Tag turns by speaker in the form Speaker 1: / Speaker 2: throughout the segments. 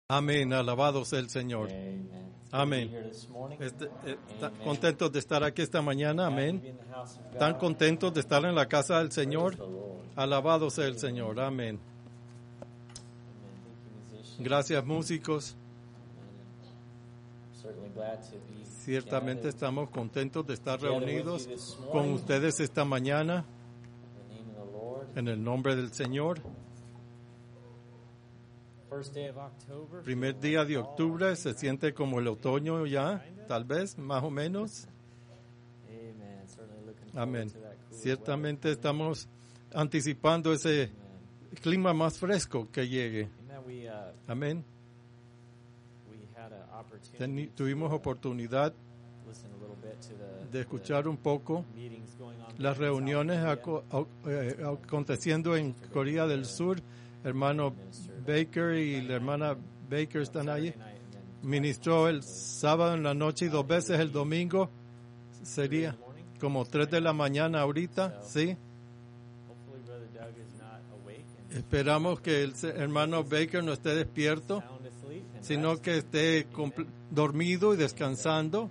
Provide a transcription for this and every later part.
Speaker 1: Amén, alabado sea el Señor. Amén. ¿Están contentos de estar aquí esta mañana? Amén. ¿Están contentos de estar en la casa del Señor? Alabado sea el Señor. Amén. Gracias, músicos. Ciertamente estamos contentos de estar reunidos con ustedes esta mañana en el nombre del Señor. Primer día de octubre, se siente como el otoño ya, tal vez, más o menos. Amén. Ciertamente estamos anticipando ese clima más fresco que llegue. Amén. Tuvimos oportunidad de escuchar un poco las reuniones aconteciendo en Corea del Sur. Hermano Baker y la hermana Baker están allí. Ministró el sábado en la noche y 2 veces el domingo. Sería como 3 de la mañana ahorita, ¿sí? Esperamos que el hermano Baker no esté despierto, sino que esté dormido y descansando.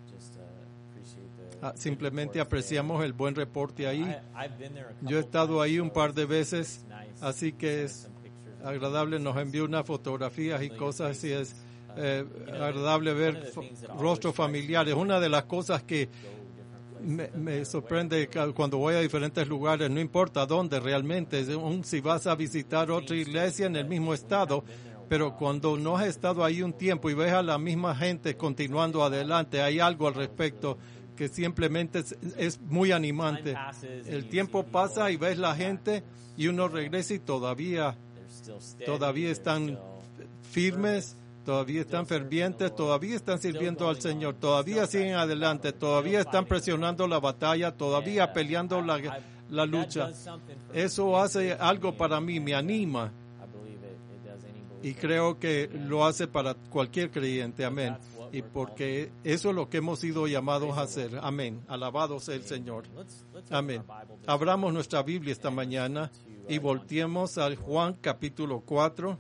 Speaker 1: Simplemente apreciamos el buen reporte ahí. Yo he estado ahí un par de veces, así que es agradable. Nos envió unas fotografías y cosas así. Es agradable ver rostros familiares. Una de las cosas que me sorprende cuando voy a diferentes lugares, no importa dónde realmente, si vas a visitar otra iglesia en el mismo estado, pero cuando no has estado ahí un tiempo y ves a la misma gente continuando adelante, hay algo al respecto que simplemente es muy animante. El tiempo pasa y ves la gente y uno regresa y todavía están firmes, todavía están fervientes, todavía están sirviendo al Señor, todavía siguen adelante, todavía están presionando la batalla, todavía peleando la lucha. Eso hace algo para mí, me anima. Y creo que lo hace para cualquier creyente, amén. Y porque eso es lo que hemos sido llamados a hacer, amén. Alabado sea el Señor, amén. Abramos nuestra Biblia esta mañana y volteemos al Juan capítulo 4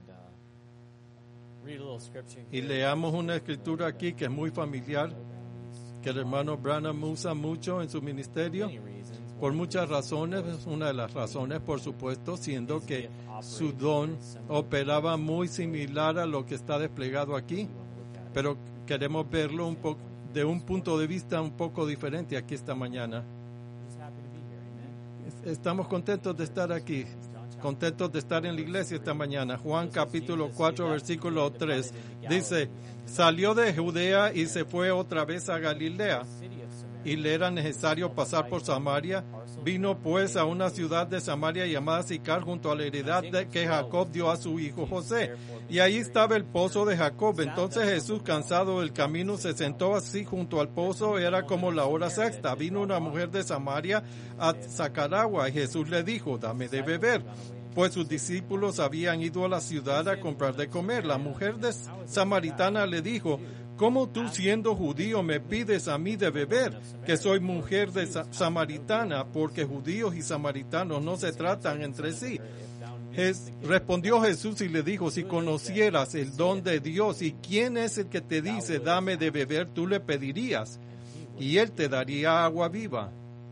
Speaker 1: y leamos una escritura aquí que es muy familiar, que el hermano Branham usa mucho en su ministerio. Por muchas razones, una de las razones, por supuesto, siendo que su don operaba muy similar a lo que está desplegado aquí, pero queremos verlo de un punto de vista un poco diferente aquí esta mañana. Estamos contentos de estar aquí, contentos de estar en la iglesia esta mañana. Juan capítulo 4, versículo 3, dice: salió de Judea y se fue otra vez a Galilea, y le era necesario pasar por Samaria. Vino pues a una ciudad de Samaria llamada Sicar, junto a la heredad que Jacob dio a su hijo José. Y ahí estaba el pozo de Jacob. Entonces Jesús, cansado del camino, se sentó así junto al pozo. Era como la hora sexta. Vino una mujer de Samaria a sacar agua, y Jesús le dijo: dame de beber. Pues sus discípulos habían ido a la ciudad a comprar de comer. La mujer samaritana le dijo: ¿cómo tú, siendo judío, me pides a mí de beber, que soy mujer de samaritana? Porque judíos y samaritanos no se tratan entre sí. Respondió Jesús y le dijo: si conocieras el don de Dios y quién es el que te dice dame de beber, tú le pedirías y él te daría agua viva.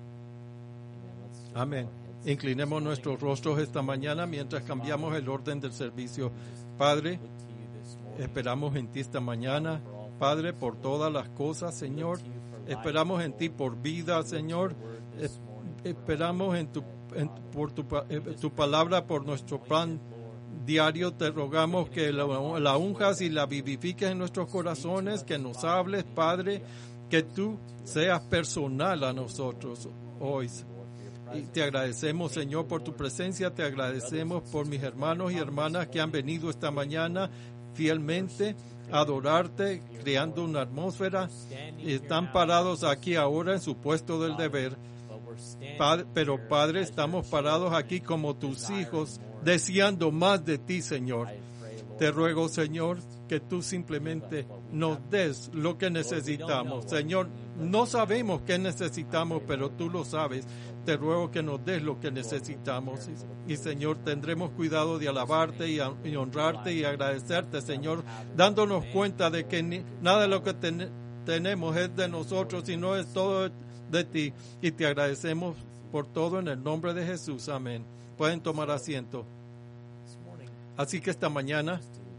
Speaker 1: Amén. Inclinemos nuestros rostros esta mañana mientras cambiamos el orden del servicio. Padre, esperamos en ti esta mañana, Padre, por todas las cosas, Señor. Esperamos en ti por vida, Señor. Esperamos por tu palabra, por nuestro pan diario. Te rogamos que la unjas y la vivifiques en nuestros corazones, que nos hables, Padre, que tú seas personal a nosotros hoy. Y te agradecemos, Señor, por tu presencia. Te agradecemos por mis hermanos y hermanas que han venido esta mañana fielmente a adorarte, creando una atmósfera. Están parados aquí ahora en su puesto del deber. Pero, Padre, estamos parados aquí como tus hijos, deseando más de ti, Señor. Te ruego, Señor, que tú simplemente nos des lo que necesitamos. Señor, no sabemos qué necesitamos, pero tú lo sabes. Te ruego que nos des lo que necesitamos. Y Señor, tendremos cuidado de alabarte y honrarte y agradecerte, Señor, dándonos cuenta de que nada de lo que tenemos es de nosotros, sino es todo de ti. Y te agradecemos por todo en el nombre de Jesús. Amén. Pueden tomar asiento. Así que esta mañana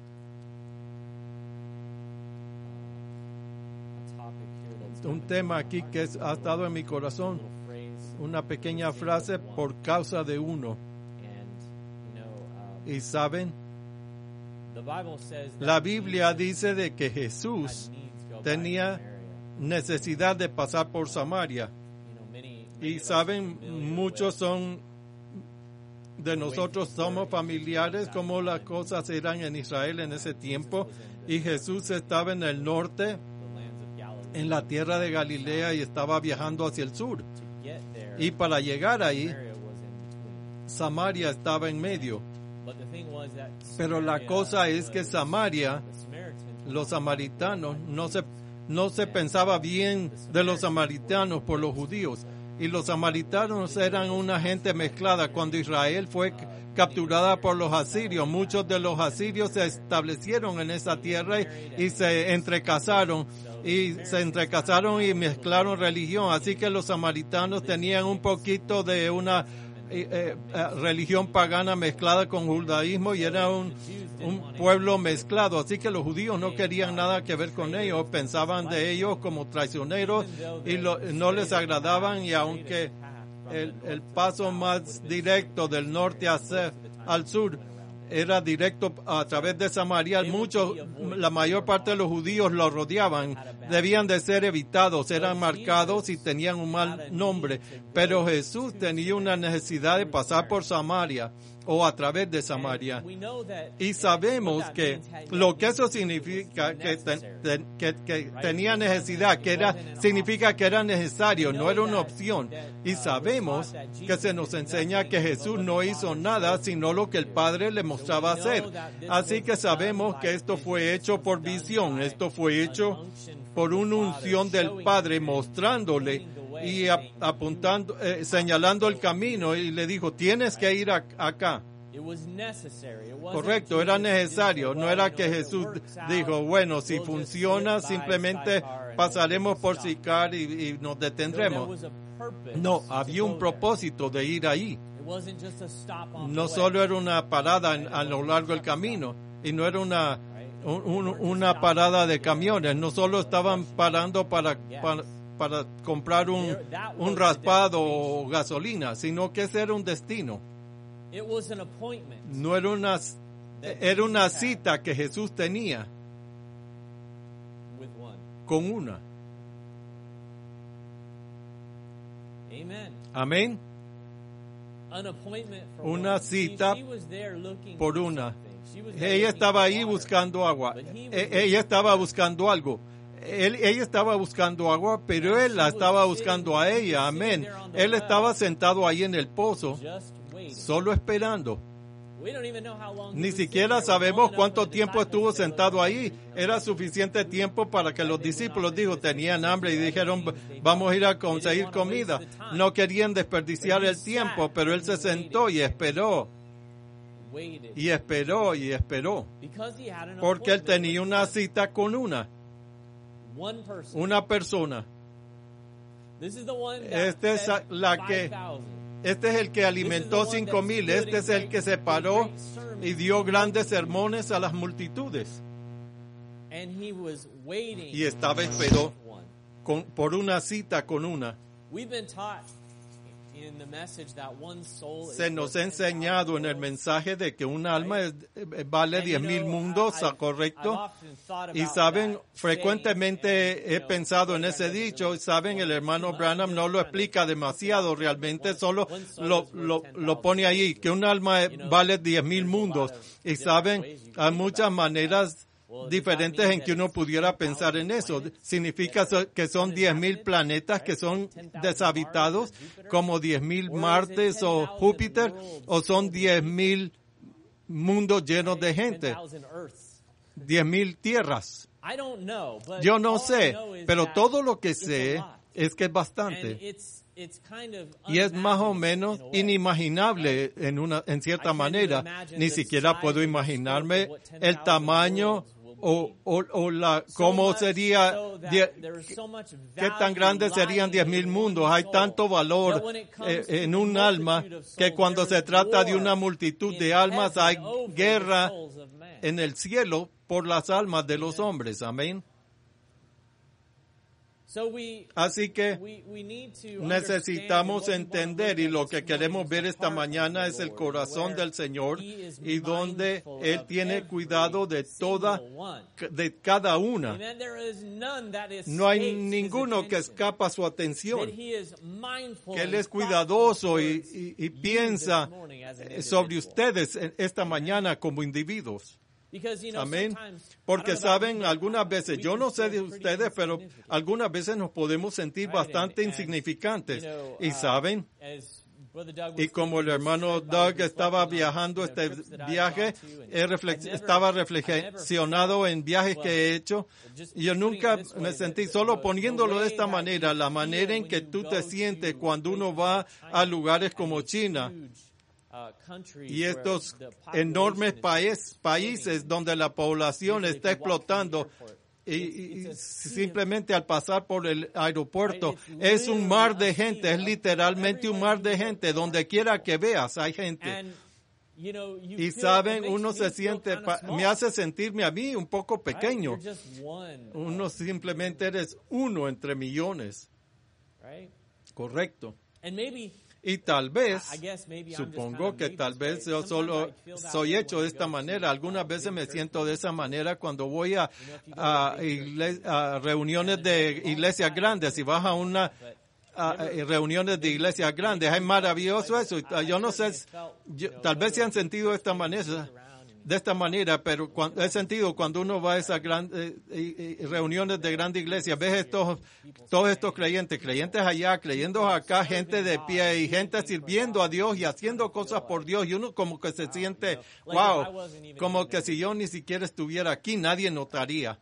Speaker 1: un tema aquí que ha estado en mi corazón, una pequeña frase: por causa de uno. Y saben, la Biblia dice de que Jesús tenía necesidad de pasar por Samaria. Y saben, muchos de nosotros somos familiares como las cosas eran en Israel en ese tiempo. Y Jesús estaba en el norte, en la tierra de Galilea, y estaba viajando hacia el sur. Y para llegar ahí, Samaria estaba en medio. Pero la cosa es que Samaria, los samaritanos, no se pensaba bien de los samaritanos por los judíos. Y los samaritanos eran una gente mezclada. Cuando Israel fue capturada por los asirios, muchos de los asirios se establecieron en esa tierra y se entrecasaron. Y mezclaron religión. Así que los samaritanos tenían un poquito de una religión pagana mezclada con judaísmo, y era un pueblo mezclado. Así que los judíos no querían nada que ver con ellos, pensaban de ellos como traicioneros y no les agradaban. Y aunque el paso más directo del norte al sur era directo a través de Samaria, la mayor parte de los judíos lo rodeaban. Debían de ser evitados, eran marcados y tenían un mal nombre. Pero Jesús tenía una necesidad de pasar por Samaria o a través de Samaria. Y sabemos que lo que eso significa, que tenía necesidad, significa que era necesario, no era una opción. Y sabemos que se nos enseña que Jesús no hizo nada sino lo que el Padre le mostraba hacer. Así que sabemos que esto fue hecho por visión, esto fue hecho por una unción del Padre, mostrándole y apuntando, señalando el camino, y le dijo: tienes que ir acá. Correcto, era necesario. No era que Jesús dijo: bueno, si funciona, simplemente pasaremos por Sicar y nos detendremos. No, había un propósito de ir ahí. No solo era una parada a lo largo del camino, y no era una parada de camiones. No solo estaban parando para comprar un raspado o gasolina, sino que ese era un destino. No era una cita que Jesús tenía con una. Amén. Una cita por una. Ella estaba ahí buscando agua. Ella estaba buscando algo. Ella estaba buscando agua, pero él la estaba buscando a ella. Amén. Él estaba sentado ahí en el pozo, solo esperando. Ni siquiera sabemos cuánto tiempo estuvo sentado ahí. Era suficiente tiempo para que los discípulos tenían hambre y dijeron: vamos a ir a conseguir comida. No querían desperdiciar el tiempo, pero él se sentó y esperó. Y esperó y esperó. Porque él tenía una cita con una persona. Este es el que alimentó 5,000. Este es el que se paró y dio grandes sermones a las multitudes. Y estaba esperando por una cita con una. Se nos ha enseñado en el mensaje de que un alma vale 10,000 mundos, ¿correcto? Y saben, frecuentemente he pensado en ese dicho. Saben, el hermano Branham no lo explica demasiado, realmente solo lo pone ahí, que un alma vale 10,000 mundos. Y saben, hay muchas maneras diferentes en que uno pudiera pensar en eso. Significa que son 10,000 planetas que son deshabitados, como 10,000 Martes o Júpiter, o son 10,000 mundos llenos de gente. 10,000 tierras. Yo no sé, pero todo lo que sé es que es bastante. Y es más o menos inimaginable en cierta manera. Ni siquiera puedo imaginarme el tamaño cómo sería, qué tan grandes serían 10,000 mundos. Hay tanto valor en un alma que cuando se trata de una multitud de almas hay guerra en el cielo por las almas de los hombres. Amén. Así que necesitamos entender, y lo que queremos ver esta mañana es el corazón del Señor y donde Él tiene cuidado de cada una. No hay ninguno que escapa a su atención, que Él es cuidadoso y piensa sobre ustedes esta mañana como individuos. Amén. Porque saben, algunas veces, yo no sé de ustedes, pero algunas veces nos podemos sentir bastante insignificantes. Y saben, y como el hermano Doug estaba viajando este viaje, estaba reflexionado en viajes que he hecho. Y yo nunca me sentí, solo poniéndolo de esta manera, la manera en que tú te sientes cuando uno va a lugares como China. Y estos enormes países donde la población está explotando y simplemente al pasar por el aeropuerto es un mar de gente, es literalmente un mar de gente, donde quiera que veas hay gente. Y saben, uno se siente, me hace sentirme a mí un poco pequeño. Uno simplemente eres uno entre millones. Correcto. Y tal vez, supongo que tal vez yo solo soy hecho de esta manera. Algunas veces me siento de esa manera cuando voy a reuniones de iglesias grandes. Si vas a reuniones de iglesias grandes, es maravilloso eso. Yo no sé, tal vez se han sentido de esta manera, pero he sentido cuando uno va a esas grandes reuniones de grandes iglesias, ves todos estos creyentes allá, creyendo acá, gente de pie y gente sirviendo a Dios y haciendo cosas por Dios, y uno como que se siente, wow, como que si yo ni siquiera estuviera aquí, nadie notaría.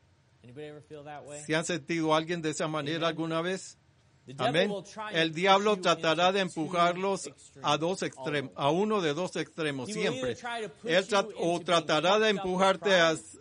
Speaker 1: ¿Se han sentido alguien de esa manera alguna vez? Amén. El diablo tratará de empujarlos a uno de dos extremos siempre. Él tratará de empujarte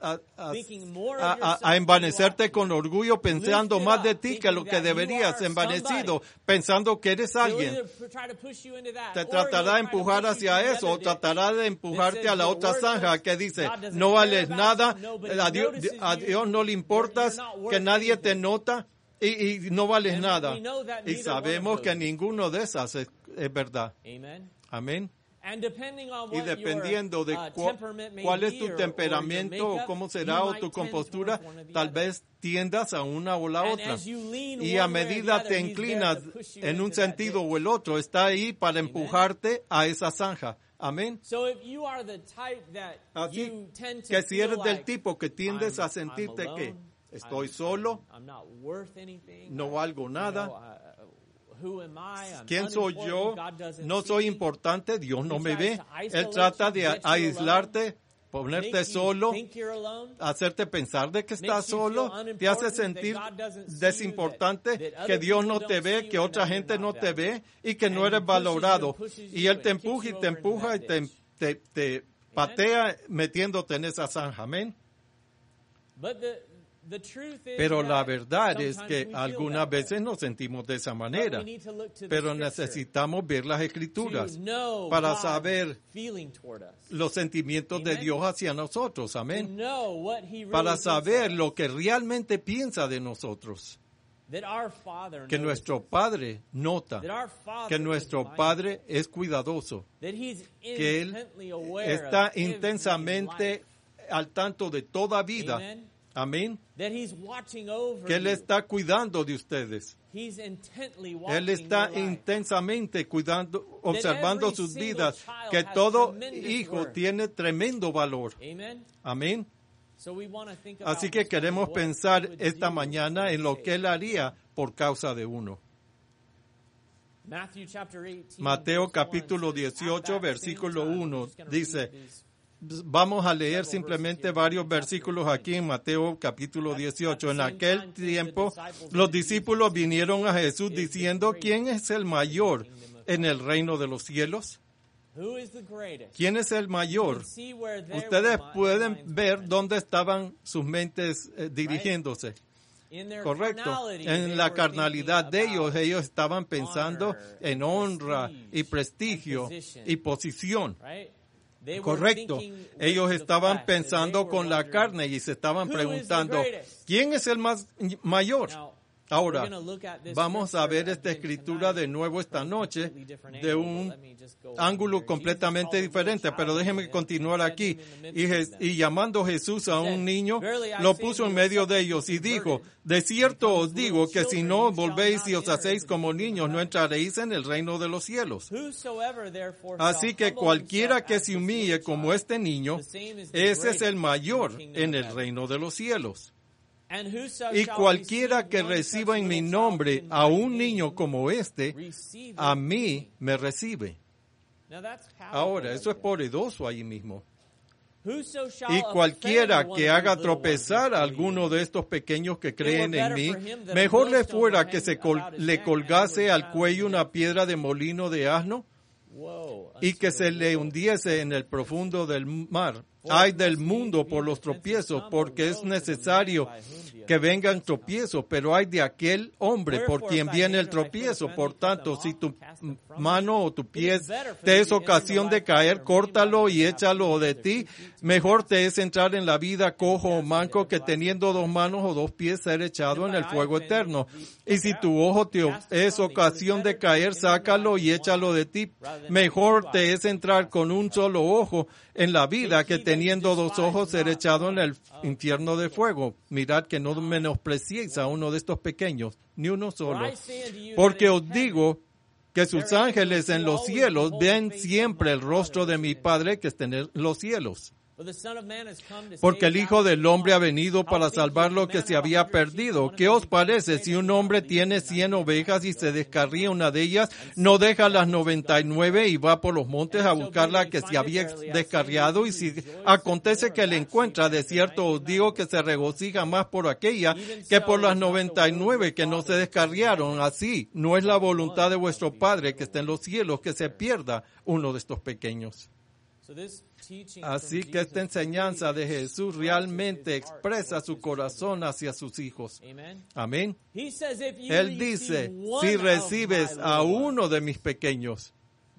Speaker 1: a envanecerte con orgullo, pensando más de ti que lo que deberías, envanecido, pensando que eres alguien. Te tratará de empujar hacia eso, o tratará de empujarte a la otra zanja que dice, no vales nada, a Dios no le importas, que nadie te nota. Y no vales nada. Y sabemos que ninguno de esas es verdad. Amén. Y dependiendo de cuál es tu temperamento o cómo será o tu compostura, tal vez tiendas a una o la otra. Y a medida te inclinas en un sentido o el otro, está ahí para empujarte a esa zanja. Amén. Así que si eres del tipo que tiendes a sentirte que estoy solo, no valgo nada. ¿Quién soy yo? No soy importante, Dios no me ve. Él trata de aislarte, ponerte solo, hacerte pensar de que estás solo, te hace sentir desimportante, que Dios no te ve, que otra gente no te ve y que no eres valorado. Y Él te empuja y te empuja y te patea metiéndote en esa zanja. Amén. Pero la verdad es que algunas veces nos sentimos de esa manera, pero necesitamos ver las Escrituras para saber los sentimientos de Dios hacia nosotros, amén, para saber lo que realmente piensa de nosotros, que nuestro Padre nota, que nuestro Padre es cuidadoso, que Él está intensamente al tanto de toda vida. Amén. Que Él está cuidando de ustedes. Él está intensamente cuidando, observando sus vidas. Que todo hijo tiene tremendo valor. Amén. Así que queremos pensar esta mañana en lo que Él haría por causa de uno. Mateo capítulo 18, versículo 1 dice, vamos a leer simplemente varios versículos aquí en Mateo capítulo 18. En aquel tiempo, los discípulos vinieron a Jesús diciendo, ¿quién es el mayor en el reino de los cielos? ¿Quién es el mayor? Ustedes pueden ver dónde estaban sus mentes dirigiéndose. Correcto. En la carnalidad de ellos estaban pensando en honra y prestigio y posición. Correcto. Ellos estaban pensando con la carne y se estaban preguntando, ¿quién es el más mayor? Ahora, vamos a ver esta escritura de nuevo esta noche de un ángulo completamente diferente, pero déjenme continuar aquí. Y llamando Jesús a un niño, lo puso en medio de ellos y dijo, de cierto os digo que si no volvéis y os hacéis como niños, no entraréis en el reino de los cielos. Así que cualquiera que se humille como este niño, ese es el mayor en el reino de los cielos. Y cualquiera que reciba en mi nombre a un niño como este, a mí me recibe. Ahora, eso es poderoso ahí mismo. Y cualquiera que haga tropezar a alguno de estos pequeños que creen en mí, mejor le fuera que le colgase al cuello una piedra de molino de asno y que se le hundiese en el profundo del mar. Ay del mundo por los tropiezos, porque es necesario que vengan tropiezos, pero ay de aquel hombre por quien viene el tropiezo. Por tanto, si tu mano o tu pie te es ocasión de caer, córtalo y échalo de ti. Mejor te es entrar en la vida cojo o manco que teniendo 2 manos o 2 pies ser echado en el fuego eterno. Y si tu ojo te es ocasión de caer, sácalo y échalo de ti. Mejor te es entrar con un solo ojo en la vida que teniendo 2 ojos ser echado en el infierno de fuego. Mirad que no menospreciéis a uno de estos pequeños, ni uno solo. Porque os digo que sus ángeles en los cielos ven siempre el rostro de mi Padre que está en los cielos. Porque el Hijo del Hombre ha venido para salvar lo que se había perdido. ¿Qué os parece si un hombre tiene 100 ovejas y se descarría una de ellas, no deja las 99 y va por los montes a buscar la que se había descarriado? Y si acontece que la encuentra, de cierto os digo que se regocija más por aquella que por las 99 que no se descarriaron. Así no es la voluntad de vuestro Padre que está en los cielos que se pierda uno de estos pequeños. Así que esta enseñanza de Jesús realmente expresa su corazón hacia sus hijos. Amén. Él dice, si recibes a uno de mis pequeños,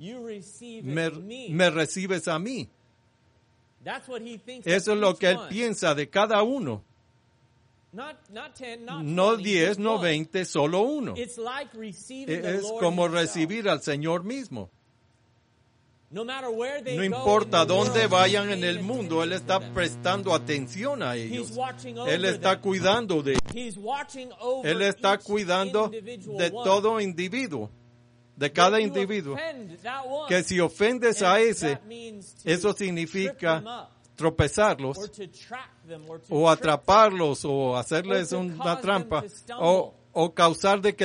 Speaker 1: me recibes a mí. Eso es lo que él piensa de cada uno. No 10, no 20, solo uno. Es como recibir al Señor mismo. No importa dónde vayan en el mundo, Él está prestando atención a ellos. Él está cuidando de ellos. Él está cuidando de todo individuo, de cada individuo. Que si ofendes a ese, eso significa tropezarlos, o atraparlos, o hacerles una trampa, o causar de que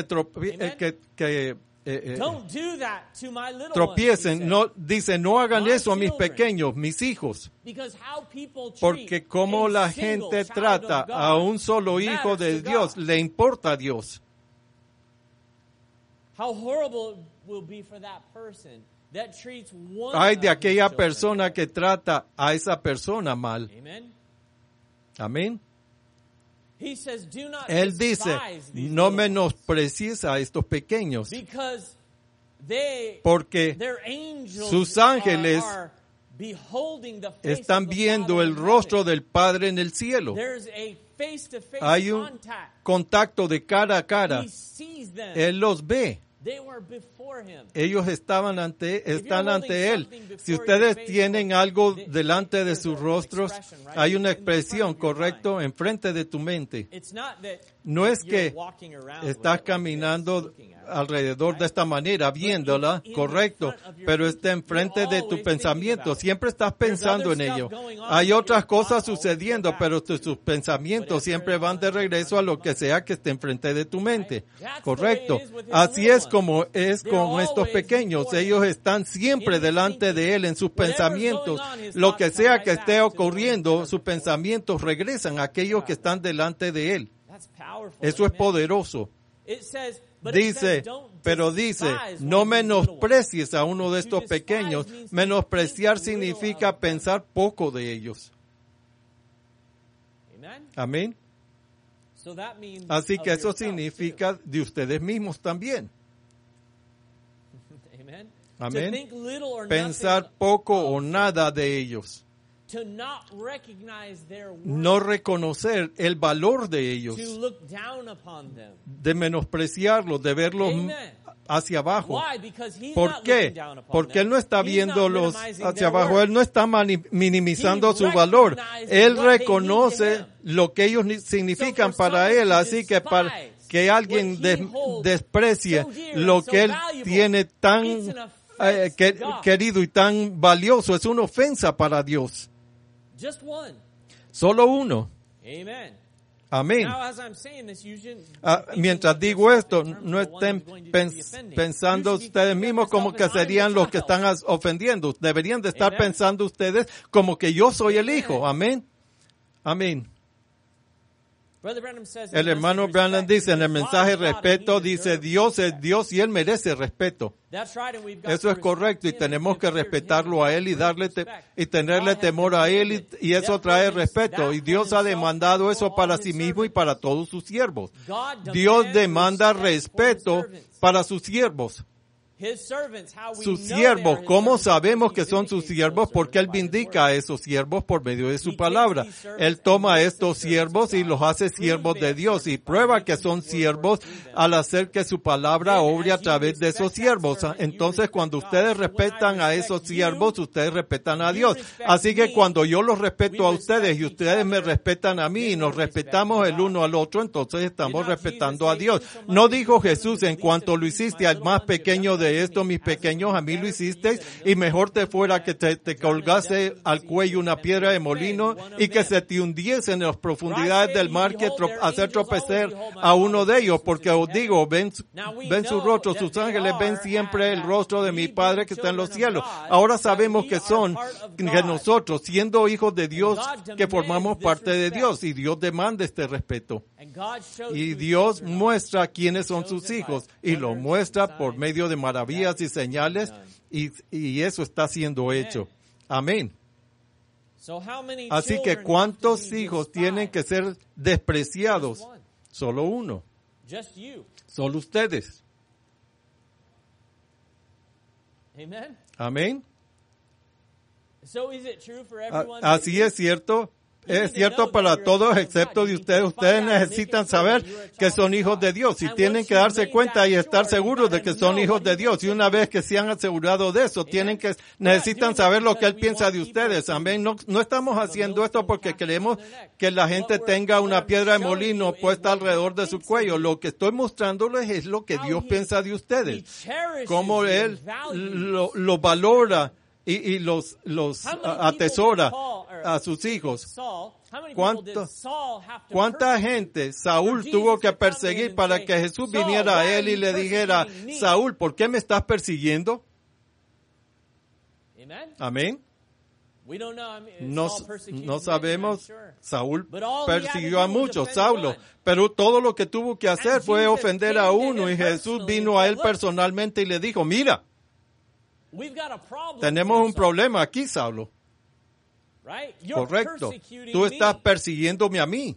Speaker 1: tropiecen. No, dice, no hagan eso a mis pequeños, mis hijos. Porque como la gente trata a un solo hijo de Dios, le importa a Dios. Ay de aquella persona que trata a esa persona mal. Amén. Él dice, no menosprecies a estos pequeños, porque sus ángeles están viendo el rostro del Padre en el cielo. Hay un contacto de cara a cara. Él los ve. Ellos están ante Él. Si ustedes tienen algo delante de sus rostros, hay una expresión, correcto, enfrente de tu mente. No es que estás caminando alrededor de esta manera, viéndola, correcto, pero está enfrente de tu pensamiento. Siempre estás pensando en ello. Hay otras cosas sucediendo, pero tus pensamientos siempre van de regreso a lo que sea que esté enfrente de tu mente. Correcto. Así es como es con estos pequeños. Ellos están siempre delante de Él en sus pensamientos. Lo que sea que esté ocurriendo, sus pensamientos regresan a aquellos que están delante de Él. Eso es poderoso. Dice, no menosprecies a uno de estos pequeños. Menospreciar significa pensar poco de ellos. Amén. Así que eso significa de ustedes mismos también. Amén. Pensar poco o nada de ellos. No reconocer el valor de ellos. De menospreciarlos, de verlos hacia abajo. ¿Por qué? Porque Él no está viéndolos hacia abajo. Él no está minimizando su valor. Él reconoce lo que ellos significan para Él. Así que para que alguien desprecie lo que Él tiene tan querido y tan valioso es una ofensa para Dios. Solo uno. Amén. Mientras digo esto, no estén pensando ustedes mismos como que serían los que están ofendiendo. Deberían de estar pensando ustedes como que yo soy el Hijo. Amén. Amén. El hermano Branham dice en el mensaje respeto, dice Dios es Dios y Él merece respeto. Eso es correcto y tenemos que respetarlo a Él y y tenerle temor a Él y eso trae respeto. Y Dios ha demandado eso para sí mismo y para todos sus siervos. Dios demanda respeto para sus siervos. Sus siervos, ¿cómo sabemos que son sus siervos? Porque Él vindica a esos siervos por medio de su palabra. Él toma a estos siervos y los hace siervos de Dios y prueba que son siervos al hacer que su palabra obre a través de esos siervos. Entonces, cuando ustedes respetan a esos siervos, ustedes respetan a Dios. Así que cuando yo los respeto a ustedes y ustedes me respetan a mí y nos respetamos el uno al otro, entonces estamos respetando a Dios. No dijo Jesús, en cuanto lo hiciste al más pequeño de esto, mis pequeños, a mí lo hiciste, y mejor te fuera que te colgase al cuello una piedra de molino y que se te hundiese en las profundidades del mar que hacer tropezar a uno de ellos, porque os digo, ven su rostro, sus ángeles ven siempre el rostro de mi Padre que está en los cielos. Ahora sabemos que nosotros, siendo hijos de Dios, que formamos parte de Dios, y Dios demanda este respeto. Y Dios muestra quiénes son sus hijos, y lo muestra por medio de maravillas y señales, y eso está siendo hecho. Amén. Así que ¿cuántos hijos tienen que ser despreciados? Solo uno. Solo ustedes. Amén. Así es cierto. Es cierto para todos excepto de ustedes. Ustedes necesitan saber que son hijos de Dios y tienen que darse cuenta y estar seguros de que son hijos de Dios. Y una vez que se han asegurado de eso, necesitan saber lo que Él piensa de ustedes. Amén. No estamos haciendo esto porque queremos que la gente tenga una piedra de molino puesta alrededor de su cuello. Lo que estoy mostrándoles es lo que Dios piensa de ustedes. Cómo Él lo valora y los atesora a sus hijos. ¿Cuánta gente Saúl tuvo que perseguir para que Jesús viniera a él y le dijera, Saúl, ¿por qué me estás persiguiendo? Amén. No sabemos. Saúl persiguió a muchos, Saulo, pero todo lo que tuvo que hacer fue ofender a uno y Jesús vino a él personalmente y le dijo, mira, tenemos un problema aquí, Saulo. Correcto. Tú estás persiguiéndome a mí.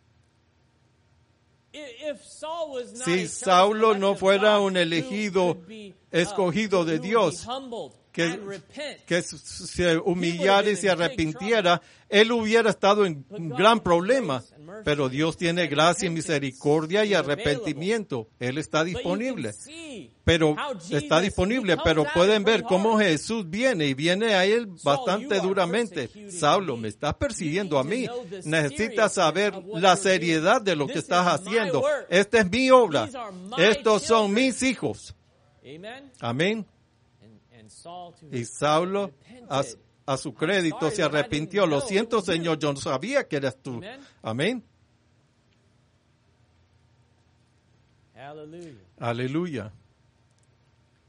Speaker 1: Si Saulo no fuera un elegido, escogido de Dios, que se humillara y se arrepintiera, él hubiera estado en un gran problema. Pero Dios tiene gracia y misericordia y arrepentimiento. Él está disponible. Pero pueden ver cómo Jesús viene a él bastante duramente. Saulo, me estás persiguiendo a mí. Necesitas saber la seriedad de lo que estás haciendo. Esta es mi obra. Estos son mis hijos. Amén. Y Saulo, a su crédito, se arrepintió. Lo siento, Señor, yo no sabía que eras tú. Amén. Aleluya.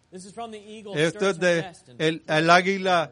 Speaker 1: Esto es de el águila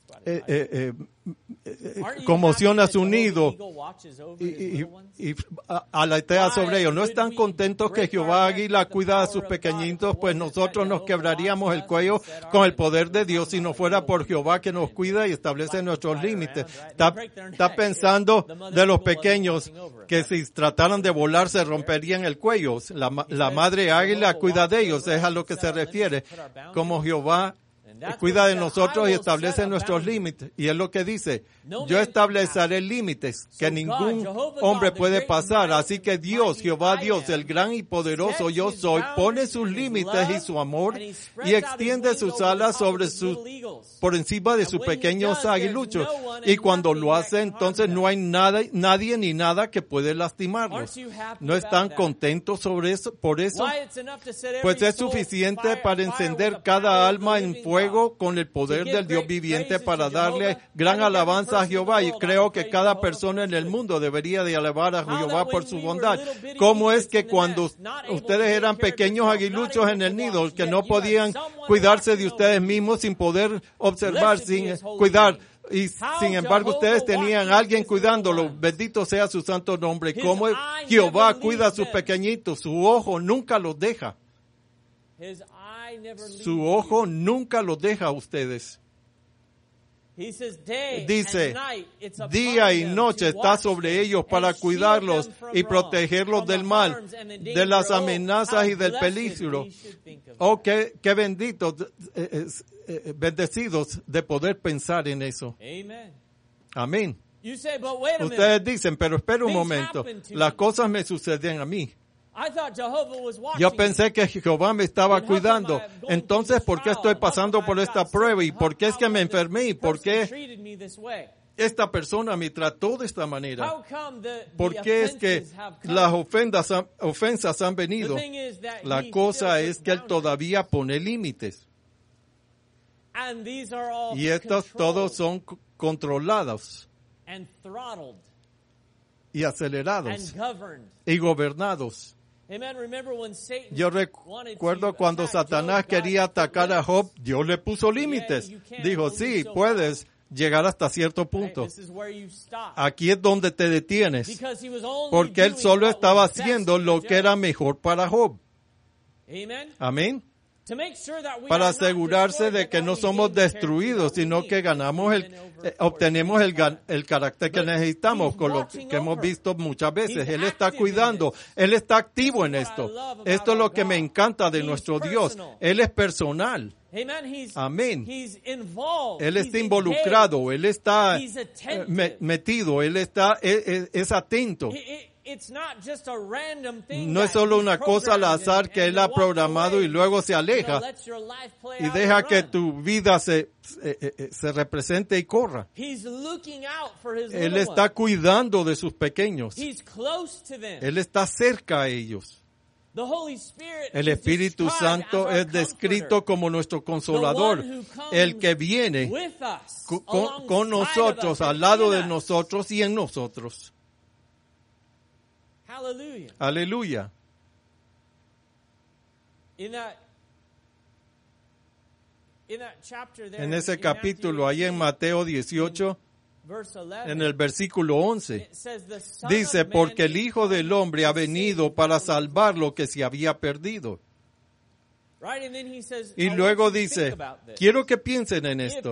Speaker 1: conmociona su nido y aletea sobre ellos. ¿No están contentos que Jehová Águila cuida a sus pequeñitos? Pues nosotros nos quebraríamos el cuello con el poder de Dios si no fuera por Jehová que nos cuida y establece nuestros límites. Está pensando de los pequeños que si trataran de volar se romperían el cuello. La madre águila cuida de ellos, es a lo que se refiere. Como Jehová cuida de nosotros y establece nuestros límites. Y es lo que dice, yo estableceré límites que ningún hombre puede pasar. Así que Dios, Jehová Dios, el gran y poderoso yo soy, pone sus límites y su amor y extiende sus alas por encima de sus pequeños aguiluchos. Y cuando lo hace, entonces no hay nadie ni nada que puede lastimarlos. ¿No están contentos por eso? Pues es suficiente para encender cada alma en fuego con el poder del Dios viviente para darle gran alabanza a Jehová. Y creo que cada persona en el mundo debería de alabar a Jehová por su bondad. ¿Cómo es que cuando ustedes eran pequeños aguiluchos en el nido, que no podían cuidarse de ustedes mismos sin poder observar, sin cuidar, y sin embargo ustedes tenían a alguien cuidándolo? Bendito sea su santo nombre. ¿Cómo Jehová cuida a sus pequeñitos? Su ojo nunca los deja. Su ojo nunca los deja a ustedes. Dice, día y noche está sobre ellos para cuidarlos y protegerlos del mal, de las amenazas y del peligro. Oh, qué benditos, bendecidos de poder pensar en eso. Amén. Ustedes dicen, pero espera un momento, las cosas me suceden a mí. Yo pensé que Jehová me estaba cuidando. Entonces, ¿por qué estoy pasando por esta prueba? ¿Y por qué es que me enfermé? ¿Y por qué esta persona me trató de esta manera? ¿Por qué es que las ofensas han venido? La cosa es que Él todavía pone límites. Y estos todos son controlados y acelerados y gobernados. Yo recuerdo cuando Satanás quería atacar a Job, Dios le puso límites. Dijo, sí, puedes llegar hasta cierto punto. Aquí es donde te detienes, porque él solo estaba haciendo lo que era mejor para Job. Amén. Para asegurarse de que no somos destruidos, sino que obtenemos el carácter que necesitamos, con lo que hemos visto muchas veces. Él está cuidando, Él está activo en esto. Esto es lo que me encanta de nuestro Dios. Él es personal. Amén. Él está involucrado, Él está metido, Él es atento. No es solo una cosa al azar que Él ha programado y luego se aleja y deja que tu vida se represente y corra. Él está cuidando de sus pequeños. Él está cerca a ellos. El Espíritu Santo es descrito como nuestro consolador, el que viene con nosotros, al lado de nosotros y en nosotros. Aleluya. En ese capítulo, ahí en Mateo 18, en el versículo 11, dice, porque el Hijo del Hombre ha venido para salvar lo que se había perdido. Y luego dice, quiero que piensen en esto.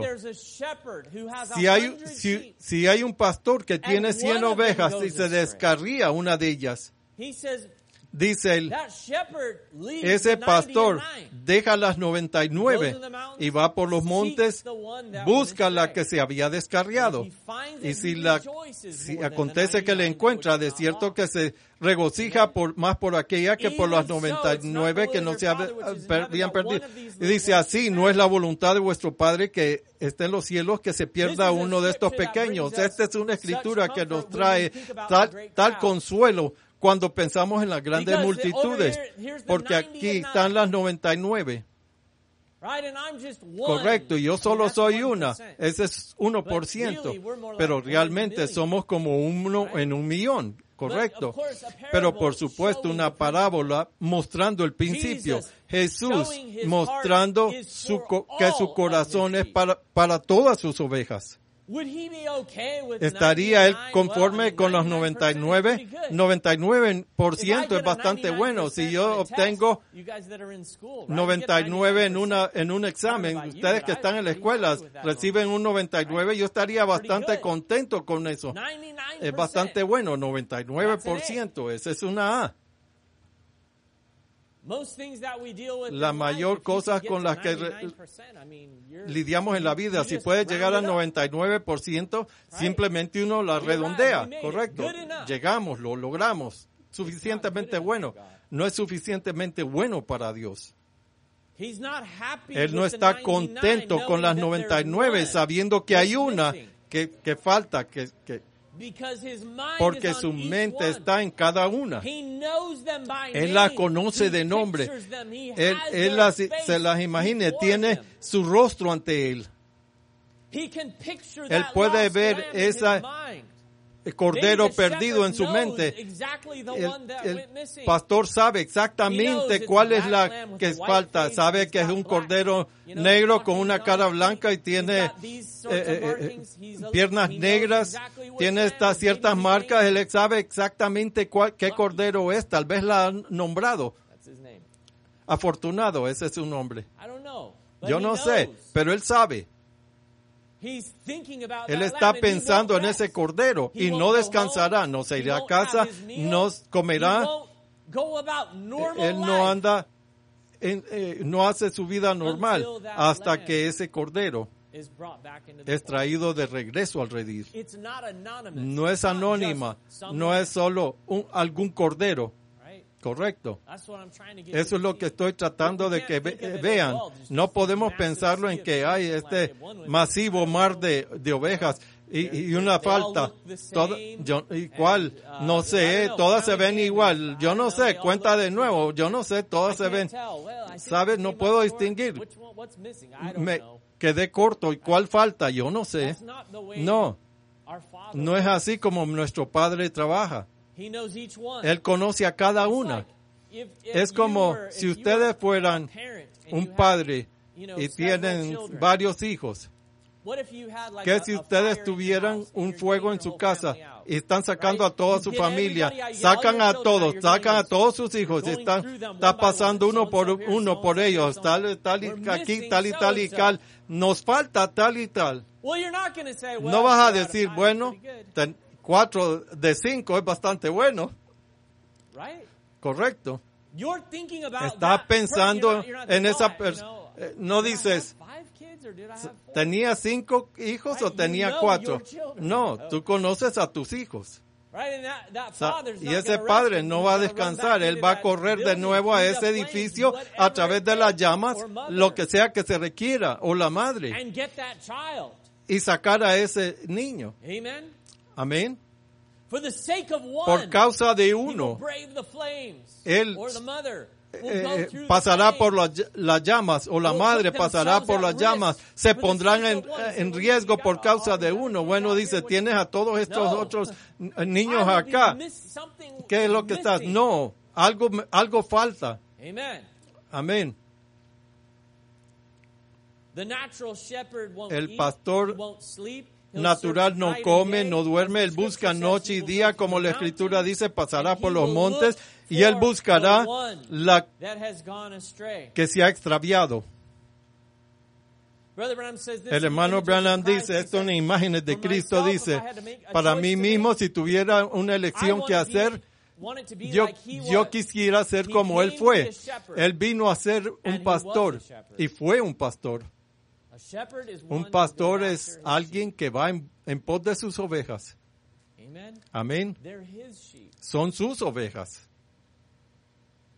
Speaker 1: Si hay un pastor que tiene 100 ovejas y se descarría una de ellas, dice él, ese pastor deja las 99 y va por los montes, busca la que se había descarriado. Y si acontece que le encuentra, de cierto que se regocija más por aquella que por las 99 que no se habían perdido. Y dice, así no es la voluntad de vuestro Padre que esté en los cielos que se pierda uno de estos pequeños. Esta es una escritura que nos trae tal consuelo cuando pensamos en las grandes multitudes, porque aquí están las 99. Correcto, y yo solo soy una. Ese es 1%, pero realmente somos como 1 en 1 millón. correcto. Pero por supuesto una parábola mostrando el principio. Jesús mostrando que su corazón es para todas sus ovejas. ¿Estaría él conforme con los 99? 99% es bastante bueno. Si yo obtengo 99 en un examen, ustedes que están en la escuela reciben un 99, yo estaría bastante contento con eso. Es bastante bueno, 99%, esa es una A. La mayor cosa con las que lidiamos en la vida, si puede llegar al 99%, simplemente uno la redondea, correcto. Llegamos, lo logramos, suficientemente bueno. No es suficientemente bueno para Dios. Él no está contento con las 99, sabiendo que hay una que falta, porque su mente está en cada una. Él la conoce de nombre. Él se las imagina, tiene su rostro ante él. Él puede ver ese cordero perdido en su mente. El pastor sabe exactamente cuál es la que falta. Sabe que es un cordero negro con una cara blanca y tiene piernas negras, tiene estas ciertas marcas. Él sabe exactamente qué cordero es. Tal vez la han nombrado. Afortunado, ese es su nombre. Yo no sé, pero él sabe. Él está pensando en ese cordero y no descansará, no se irá a casa, no comerá. Él no anda, no hace su vida normal hasta que ese cordero es traído de regreso al redil. No es anónima, no es solo algún cordero. Correcto. Eso es lo que estoy tratando de que vean. No podemos pensarlo en que hay este masivo mar de ovejas y una falta. Igual, no sé, todas se ven igual. Yo no sé, cuenta de nuevo. Yo no sé, todas se ven. ¿Sabes? No puedo distinguir. Me quedé corto. ¿Y cuál falta? Yo no sé. No. No es así como nuestro Padre trabaja. Él conoce a cada una. Es como si ustedes fueran un padre y tienen varios hijos. ¿Qué si ustedes tuvieran un fuego en su casa y están sacando a toda su familia? Sacan a todos sus hijos y está pasando uno por ellos, tal y tal. Nos falta tal y tal. No vas a decir, bueno, 4 de 5 es bastante bueno. Correcto. Estás pensando en esa persona. No dices, ¿tenía 5 hijos o tenía 4? No, tú conoces a tus hijos. Y ese padre no va a descansar. Él va a correr de nuevo a ese edificio a través de las llamas, lo que sea que se requiera, o la madre, y sacar a ese niño. Amén. Por causa de uno, él pasará por las llamas, o la madre pasará por las llamas, se pondrán en riesgo por causa de uno. Bueno, dice, tienes a todos estos otros niños acá. ¿Qué es lo que estás? No, algo falta. Amén. El pastor natural no come, no duerme, él busca noche y día, como la Escritura dice, pasará por los montes y él buscará la que se ha extraviado. El hermano Branham dice, esto en imágenes de Cristo, dice, para mí mismo, si tuviera una elección que hacer, yo quisiera ser como él fue. Él vino a ser un pastor y fue un pastor. Un pastor es alguien que va en pos de sus ovejas. Amén. Son sus ovejas.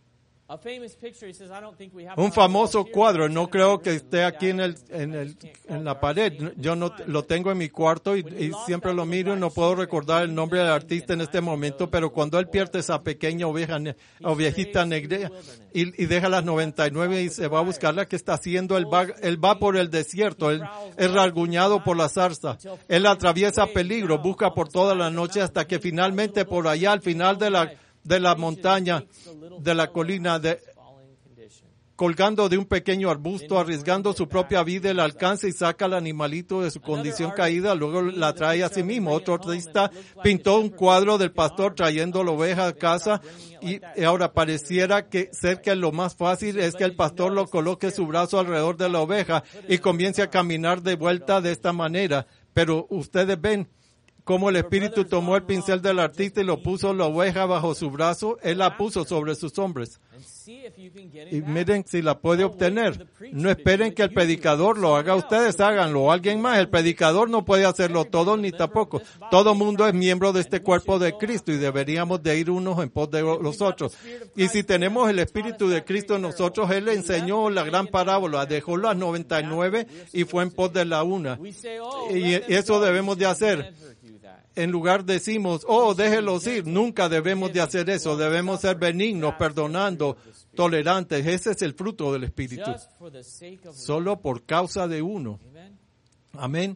Speaker 1: Un famoso cuadro, no creo que esté aquí en la pared. Yo no lo tengo en mi cuarto y siempre lo miro y no puedo recordar el nombre del artista en este momento, pero cuando él pierde esa pequeña ovejita negra y deja las 99 y se va a buscarla, ¿qué está haciendo? Él va por el desierto, él es rasguñado por la zarza, él atraviesa peligro, busca por toda la noche hasta que finalmente por allá al final de la montaña, de la colina, colgando de un pequeño arbusto, arriesgando su propia vida, él alcanza y saca al animalito de su condición caída, luego la trae a sí mismo. Otro artista pintó un cuadro del pastor trayendo la oveja a casa y ahora pareciera ser que lo más fácil es que el pastor lo coloque su brazo alrededor de la oveja y comience a caminar de vuelta de esta manera. Pero ustedes ven cómo el Espíritu tomó el pincel del artista y lo puso la oveja bajo su brazo, él la puso sobre sus hombros. Y miren si la puede obtener. No esperen que el predicador lo haga, ustedes háganlo, alguien más. El predicador no puede hacerlo todo ni tampoco. Todo mundo es miembro de este cuerpo de Cristo y deberíamos de ir unos en pos de los otros. Y si tenemos el Espíritu de Cristo en nosotros, Él le enseñó la gran parábola, dejó las 99 y fue en pos de la una. Y eso debemos de hacer. En lugar decimos, déjelos ir. Nunca debemos de hacer eso. Debemos ser benignos, perdonando, tolerantes. Ese es el fruto del Espíritu. Solo por causa de uno. Amén.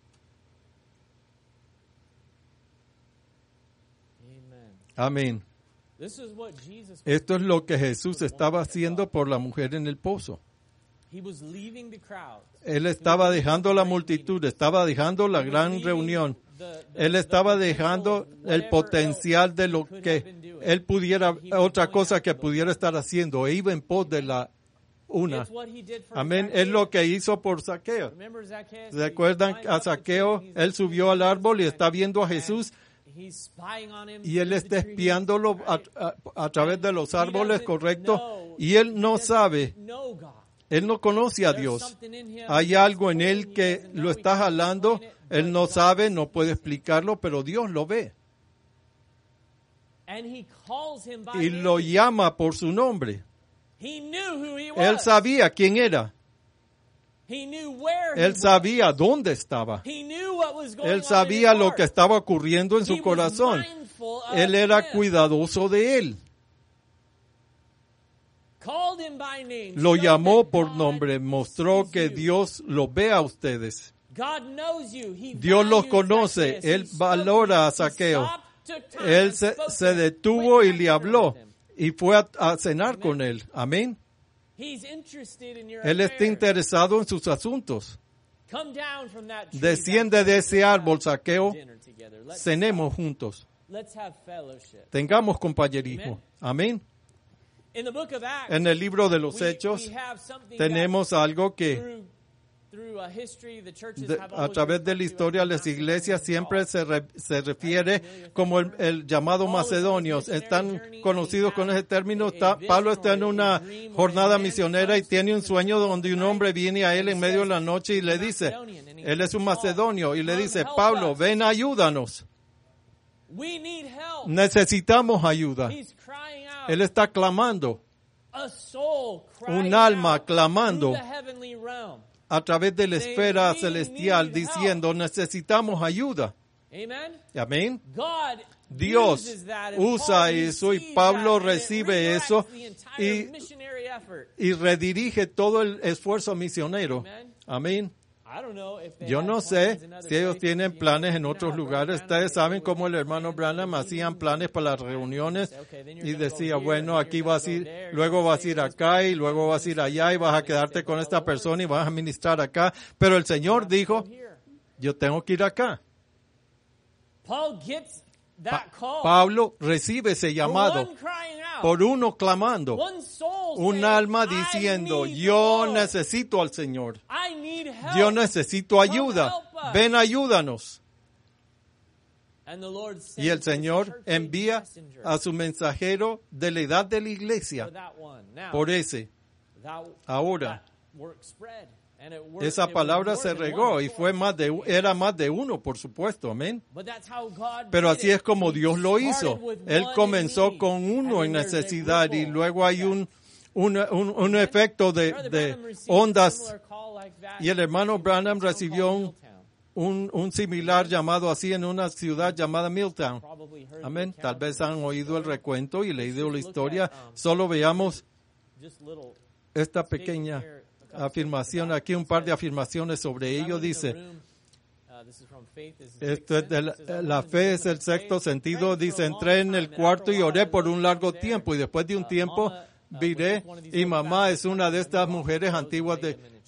Speaker 1: Amén. Esto es lo que Jesús estaba haciendo por la mujer en el pozo. Él estaba dejando la multitud, estaba dejando la gran reunión. Él estaba dejando el potencial de lo que él pudiera, otra cosa que pudiera estar haciendo, e iba en pos de la una. Amén. Es lo que hizo por Zaqueo. ¿Se acuerdan a Zaqueo? Él subió al árbol y está viendo a Jesús y él está espiándolo a través de los árboles, correcto, y él no sabe. Él no conoce a Dios. Hay algo en él que lo está jalando. Él no sabe, no puede explicarlo, pero Dios lo ve. Y lo llama por su nombre. Él sabía quién era. Él sabía dónde estaba. Él sabía lo que estaba ocurriendo en su corazón. Él era cuidadoso de él. Lo llamó por nombre, mostró que Dios los ve a ustedes. Dios los conoce, Él valora a Zaqueo. Él se detuvo y le habló y fue a cenar con él. Amén. Él está interesado en sus asuntos. Desciende de ese árbol, Zaqueo. Cenemos juntos. Tengamos compañerismo. Amén. En el libro de los Hechos tenemos algo que a través de la historia las iglesias siempre se refiere como el llamado macedonios. Están conocidos con ese término. Pablo está en una jornada misionera y tiene un sueño donde un hombre viene a él en medio de la noche y le dice, él es un macedonio, y le dice, Pablo, ven, ayúdanos. Necesitamos ayuda. Él está clamando. Un alma clamando a través de la esfera celestial diciendo, necesitamos ayuda. Amén. Dios usa eso y Pablo recibe eso y redirige todo el esfuerzo misionero. Amén. Yo no sé si ellos tienen planes en otros lugares. Ustedes saben cómo el hermano Branham hacían planes para las reuniones y decía, bueno, aquí vas a ir, luego vas a ir acá y luego vas a ir allá y vas a quedarte con esta persona y vas a ministrar acá. Pero el Señor dijo, yo tengo que ir acá. Pablo recibe ese llamado por uno clamando, un alma diciendo, yo necesito al Señor, yo necesito ayuda, ven, ayúdanos. Y el Señor envía a su mensajero de la edad de la iglesia por ese. Ahora, esa palabra se regó y era más de uno, por supuesto, amén. Pero así es como Dios lo hizo. Él comenzó con uno en necesidad y luego hay un efecto de ondas. Y el hermano Branham recibió un similar llamado así en una ciudad llamada Milltown. Amén. Tal vez han oído el recuento y leído la historia. Solo veamos esta pequeña afirmación aquí, un par de afirmaciones sobre ello. Dice, esto es la fe es el sexto sentido. Dice, entré en el cuarto y oré por un largo tiempo y después de un tiempo viré y mamá es una de estas mujeres antiguas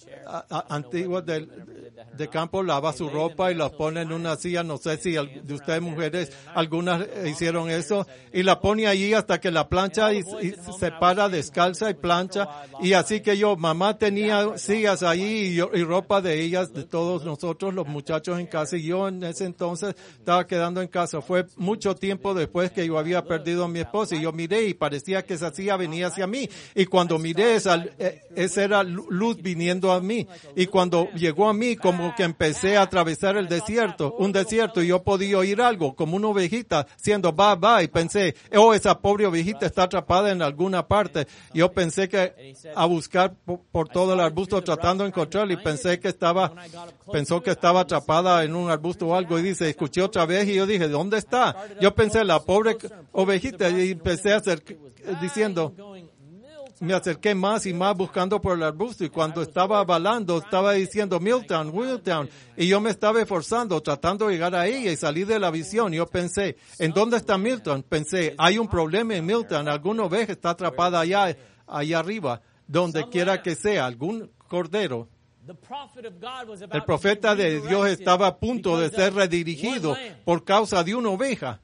Speaker 1: de campo, lava su ropa y la pone en una silla. No sé si de ustedes mujeres, algunas hicieron eso, y la pone allí hasta que la plancha y se para descalza y plancha. Y así que mamá tenía sillas allí y ropa de ellas, de todos nosotros, los muchachos en casa, y yo en ese entonces estaba quedando en casa. Fue mucho tiempo después que yo había perdido a mi esposa y yo miré y parecía que esa silla venía hacia mí. Y cuando miré, esa era luz viniendo a mí. Y cuando llegó a mí, como que empecé a atravesar un desierto, y yo podía oír algo, como una ovejita, siendo va, y pensé, esa pobre ovejita está atrapada en alguna parte. Yo pensé que a buscar por todo el arbusto tratando de encontrarla, y pensó que estaba atrapada en un arbusto o algo, y dice, escuché otra vez, y yo dije, ¿dónde está? Yo pensé, la pobre ovejita, y empecé a diciendo, me acerqué más y más buscando por el arbusto, y cuando estaba balando, estaba diciendo Milltown, y yo me estaba esforzando, tratando de llegar a ella y salir de la visión. Yo pensé, ¿en dónde está Milltown? Pensé, hay un problema en Milltown, alguna oveja está atrapada allá arriba, donde quiera que sea, algún cordero. El profeta de Dios estaba a punto de ser redirigido por causa de una oveja.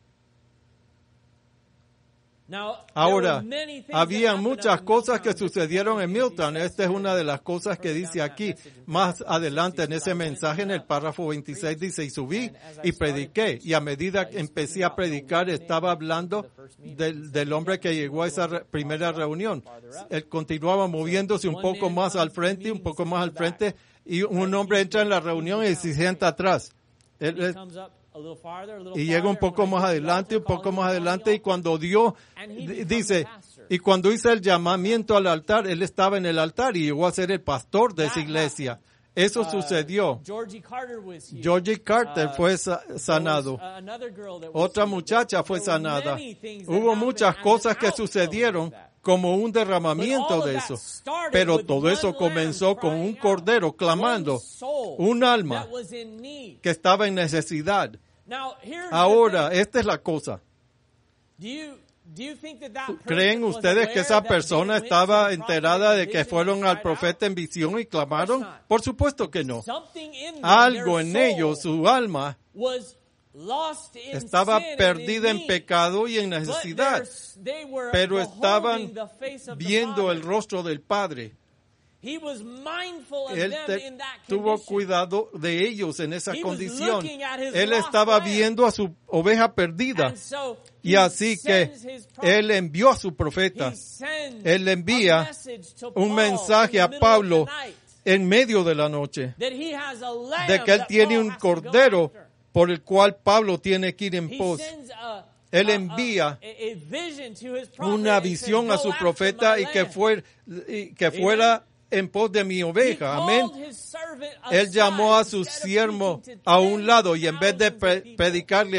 Speaker 1: Ahora, había muchas cosas que sucedieron en Milltown. Esta es una de las cosas que dice aquí. Más adelante en ese mensaje, en el párrafo 26, dice, y subí y prediqué. Y a medida que empecé a predicar, estaba hablando del hombre que llegó a esa primera reunión. Él continuaba moviéndose un poco más al frente, y un hombre entra en la reunión y se sienta atrás. Y llega un poco más adelante, y cuando dice, y cuando hice el llamamiento al altar, él estaba en el altar y llegó a ser el pastor de esa iglesia. Eso sucedió. Georgie Carter fue sanado. Otra muchacha fue sanada. Hubo muchas cosas que sucedieron como un derramamiento de eso. Pero todo eso comenzó con un cordero clamando, un alma que estaba en necesidad. Ahora, esta es la cosa. ¿Creen ustedes que esa persona estaba enterada de que fueron al profeta en visión y clamaron? Por supuesto que no. Algo en ellos, su alma, estaba perdida en pecado y en necesidad, pero estaban viendo el rostro del Padre. Él tuvo cuidado de ellos en esa condición. Él estaba viendo a su oveja perdida. Y así que Él envió a su profeta. Él envía un mensaje a Pablo en medio de la noche, de que Él tiene un cordero por el cual Pablo tiene que ir en pos. Él envía una visión a su profeta y que fuera en pos de mi oveja. Amén. Él llamó a su siervo a un lado, y en vez de predicarle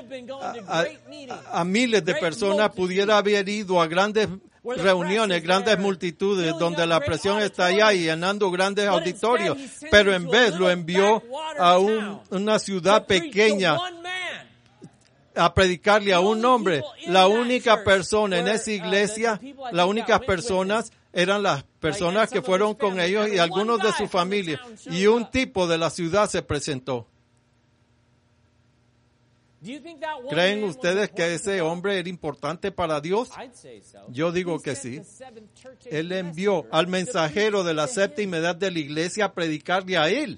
Speaker 1: a miles de personas, pudiera haber ido a grandes reuniones, grandes multitudes, donde la presión está allá y llenando grandes auditorios. Pero en vez lo envió a una ciudad pequeña a predicarle a un hombre. La única persona en esa iglesia, las únicas personas eran las personas que fueron con ellos y algunos de su familia. Y un tipo de la ciudad se presentó. ¿Creen ustedes que ese hombre era importante para Dios? Yo digo que sí. Él envió al mensajero de la séptima edad de la iglesia a predicarle a él.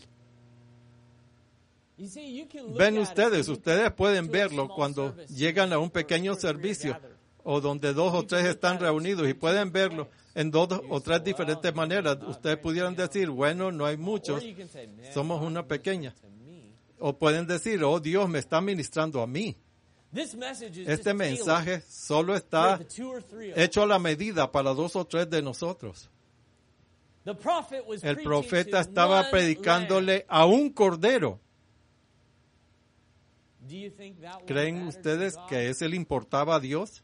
Speaker 1: Ven ustedes pueden verlo cuando llegan a un pequeño servicio o donde 2 o 3 están reunidos, y pueden verlo en 2 o 3 diferentes maneras. Ustedes pudieran decir, bueno, no hay muchos, somos una pequeña. O pueden decir, oh, Dios me está ministrando a mí. Este mensaje solo está hecho a la medida para 2 o 3 de nosotros. El profeta estaba predicándole a un cordero. ¿Creen ustedes que ese le importaba a Dios?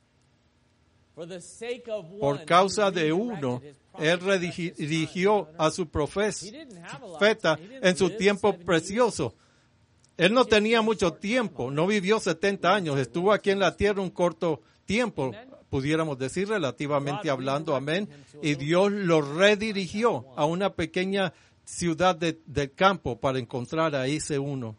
Speaker 1: Por causa de uno, él redirigió a su profeta en su tiempo precioso. Él no tenía mucho tiempo, no vivió 70 años, estuvo aquí en la tierra un corto tiempo, pudiéramos decir relativamente hablando, amén. Y Dios lo redirigió a una pequeña ciudad del campo para encontrar a ese uno.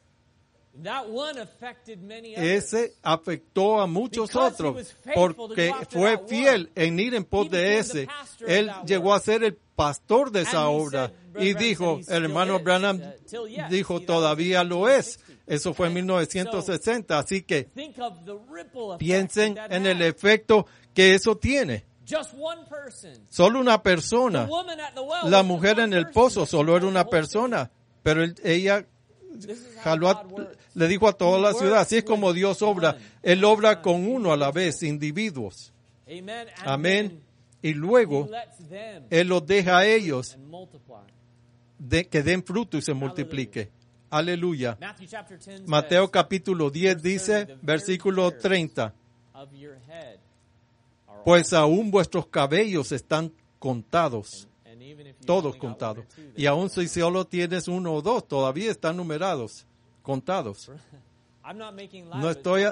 Speaker 1: Ese afectó a muchos otros porque fue fiel en ir en pos de ese. Él llegó a ser el pastor de esa obra y dijo, el hermano Branham dijo, todavía lo es. Eso fue en 1960, así que piensen en el efecto que eso tiene. Solo una persona. La mujer en el pozo solo era una persona, pero ella le dijo a toda la ciudad, así es como Dios obra. Él obra con uno a la vez, individuos. Amén. Y luego, Él los deja a ellos que den fruto y se multiplique. Aleluya. Mateo capítulo 10 dice, versículo 30. Pues aún vuestros cabellos están contados. Todos contados. Y aún si solo tienes 1 o 2, todavía están numerados, contados. No estoy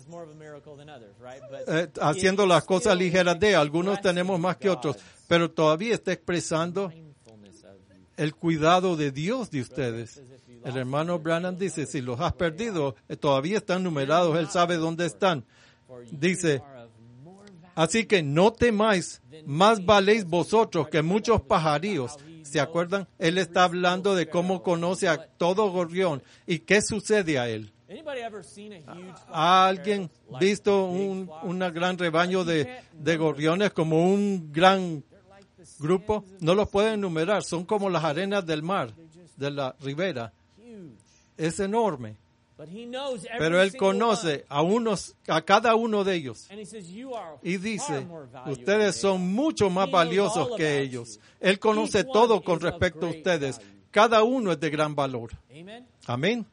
Speaker 1: haciendo las cosas ligeras de algunos tenemos más que otros, pero todavía está expresando el cuidado de Dios de ustedes. El hermano Branham dice, si los has perdido, todavía están numerados, Él sabe dónde están. Dice, así que no temáis, más valéis vosotros que muchos pajarillos. ¿Se acuerdan? Él está hablando de cómo conoce a todo gorrión y qué sucede a él. ¿Ha alguien visto un gran rebaño de gorriones como un gran grupo? No los pueden enumerar, son como las arenas del mar, de la ribera. Es enorme. Pero Él conoce a cada uno de ellos. Y dice, ustedes son mucho más valiosos que ellos. Él conoce todo con respecto a ustedes. Cada uno es de gran valor. Amén.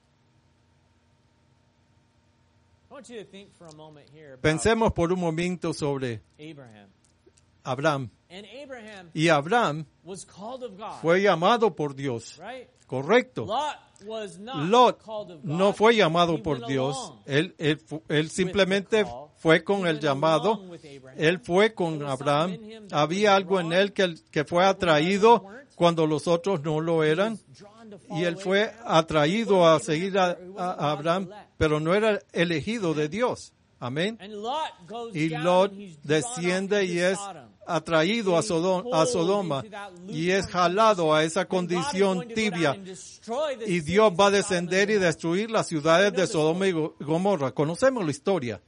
Speaker 1: Pensemos por un momento sobre Abraham. Y Abraham fue llamado por Dios. Correcto. Lot no fue llamado por Dios. Él simplemente fue con el llamado. Él fue con Abraham. Había algo en él que fue atraído cuando los otros no lo eran. Y él fue atraído a seguir a Abraham, pero no era elegido de Dios. Amén. Y Lot desciende y es atraído a Sodoma y es jalado a esa condición tibia. Y Dios va a descender y destruir las ciudades de Sodoma y Gomorra. Conocemos la historia.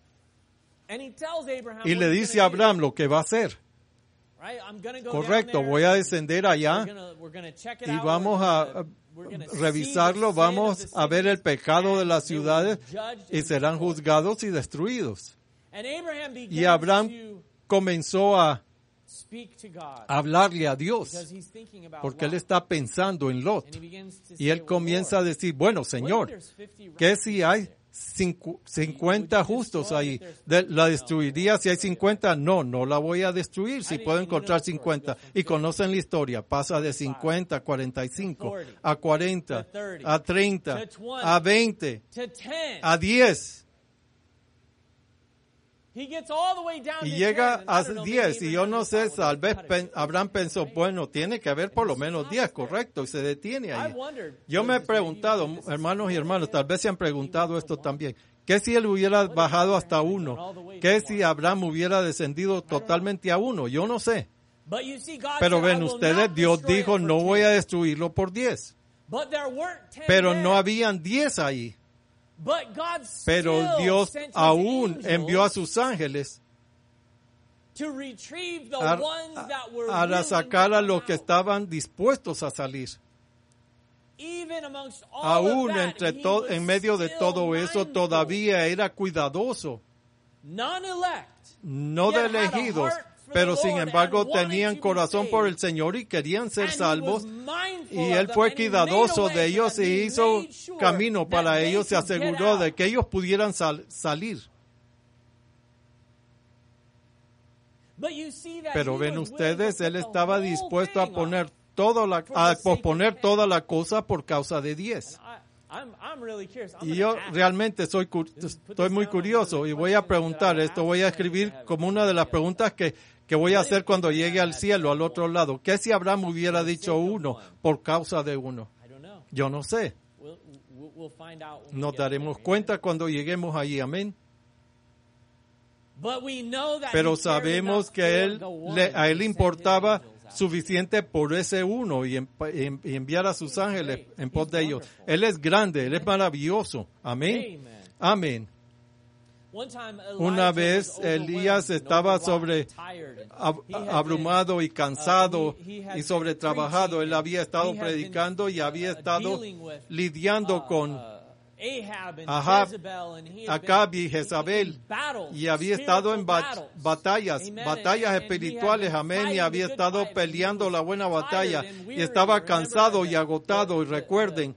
Speaker 1: Y le dice a Abraham lo que va a hacer. Correcto, voy a descender allá y vamos a revisarlo, vamos a ver el pecado de las ciudades y serán juzgados y destruidos. Y Abraham comenzó a hablarle a Dios porque él está pensando en Lot y él comienza a decir, bueno, Señor, ¿qué si hay 50 justos ahí? ¿La destruiría si hay 50? No la voy a destruir si puedo encontrar 50. Y conocen la historia, pasa de 50 a 45, a 40, a 30, a 20, a 10. Y llega a 10, y yo no sé, tal vez Abraham pensó, bueno, tiene que haber por lo menos 10, correcto, y se detiene ahí. Yo me he preguntado, hermanos y hermanas, tal vez se han preguntado esto también, ¿qué si él hubiera bajado hasta 1? ¿Qué si Abraham hubiera descendido totalmente a 1? Yo no sé. Pero ven ustedes, Dios dijo, no voy a destruirlo por 10. Pero no habían 10 ahí. Pero Dios aún envió a sus ángeles a sacar a los que estaban dispuestos a salir. aún en medio de todo eso, todavía era cuidadoso. No de elegidos, pero sin embargo tenían corazón por el Señor y querían ser salvos. Y Él fue cuidadoso de ellos y hizo camino para ellos, se aseguró de que ellos pudieran salir. Pero ven ustedes, Él estaba dispuesto a posponer toda la cosa por causa de 10. Y yo realmente estoy muy curioso y voy a preguntar esto, voy a escribir como una de las preguntas que voy a hacer cuando llegue al cielo, al otro lado. ¿Qué si Abraham hubiera dicho 1 por causa de 1? Yo no sé. Nos daremos cuenta cuando lleguemos allí, amén. Pero sabemos que a él importaba suficiente por ese 1 y enviar a sus ángeles en pos de ellos. Él es grande, Él es maravilloso. Amén. Amén. Una vez Elías estaba abrumado y cansado y sobretrabajado. Él había estado predicando y había estado lidiando con Acab y Jezabel, y había estado en batallas espirituales, amén, y había estado peleando la buena batalla, y estaba cansado y agotado. Y recuerden,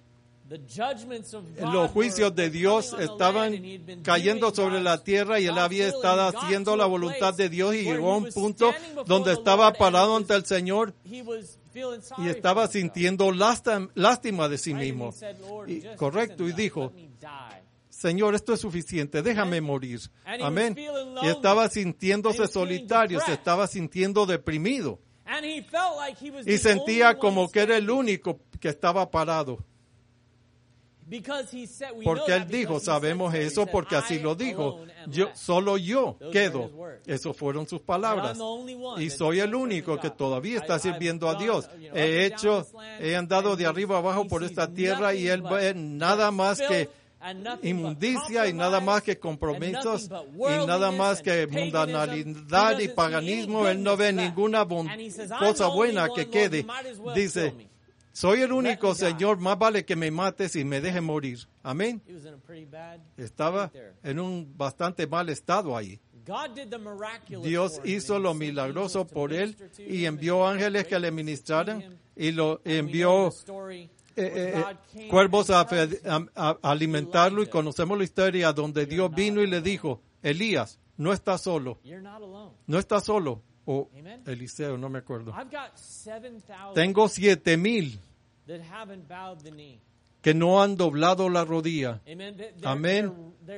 Speaker 1: los juicios de Dios estaban cayendo sobre la tierra y él había estado haciendo la voluntad de Dios, y llegó a un punto donde estaba parado ante el Señor y estaba sintiendo lástima de sí mismo. Correcto, y dijo, Señor, esto es suficiente, déjame morir. Amén. Y estaba sintiéndose solitario, se estaba sintiendo deprimido. Y sentía como que era el único que estaba parado. Porque él dijo, sabemos eso porque así lo dijo, solo yo quedo. Esas fueron sus palabras. Y soy el único que todavía está sirviendo a Dios. He andado de arriba abajo por esta tierra y él ve nada más que inmundicia y nada más que compromisos y nada más que mundanalidad y paganismo. Él no ve ninguna cosa buena que quede. Dice, soy el único, Señor, más vale que me mates y me dejes morir. Amén. Estaba en un bastante mal estado ahí. Dios hizo lo milagroso por él y envió ángeles que le ministraran y lo envió cuervos a alimentarlo, y conocemos la historia donde Dios vino y le dijo, Elías, no estás solo. No estás solo. O Eliseo, no me acuerdo. Tengo 7,000 que no han doblado la rodilla. Amén.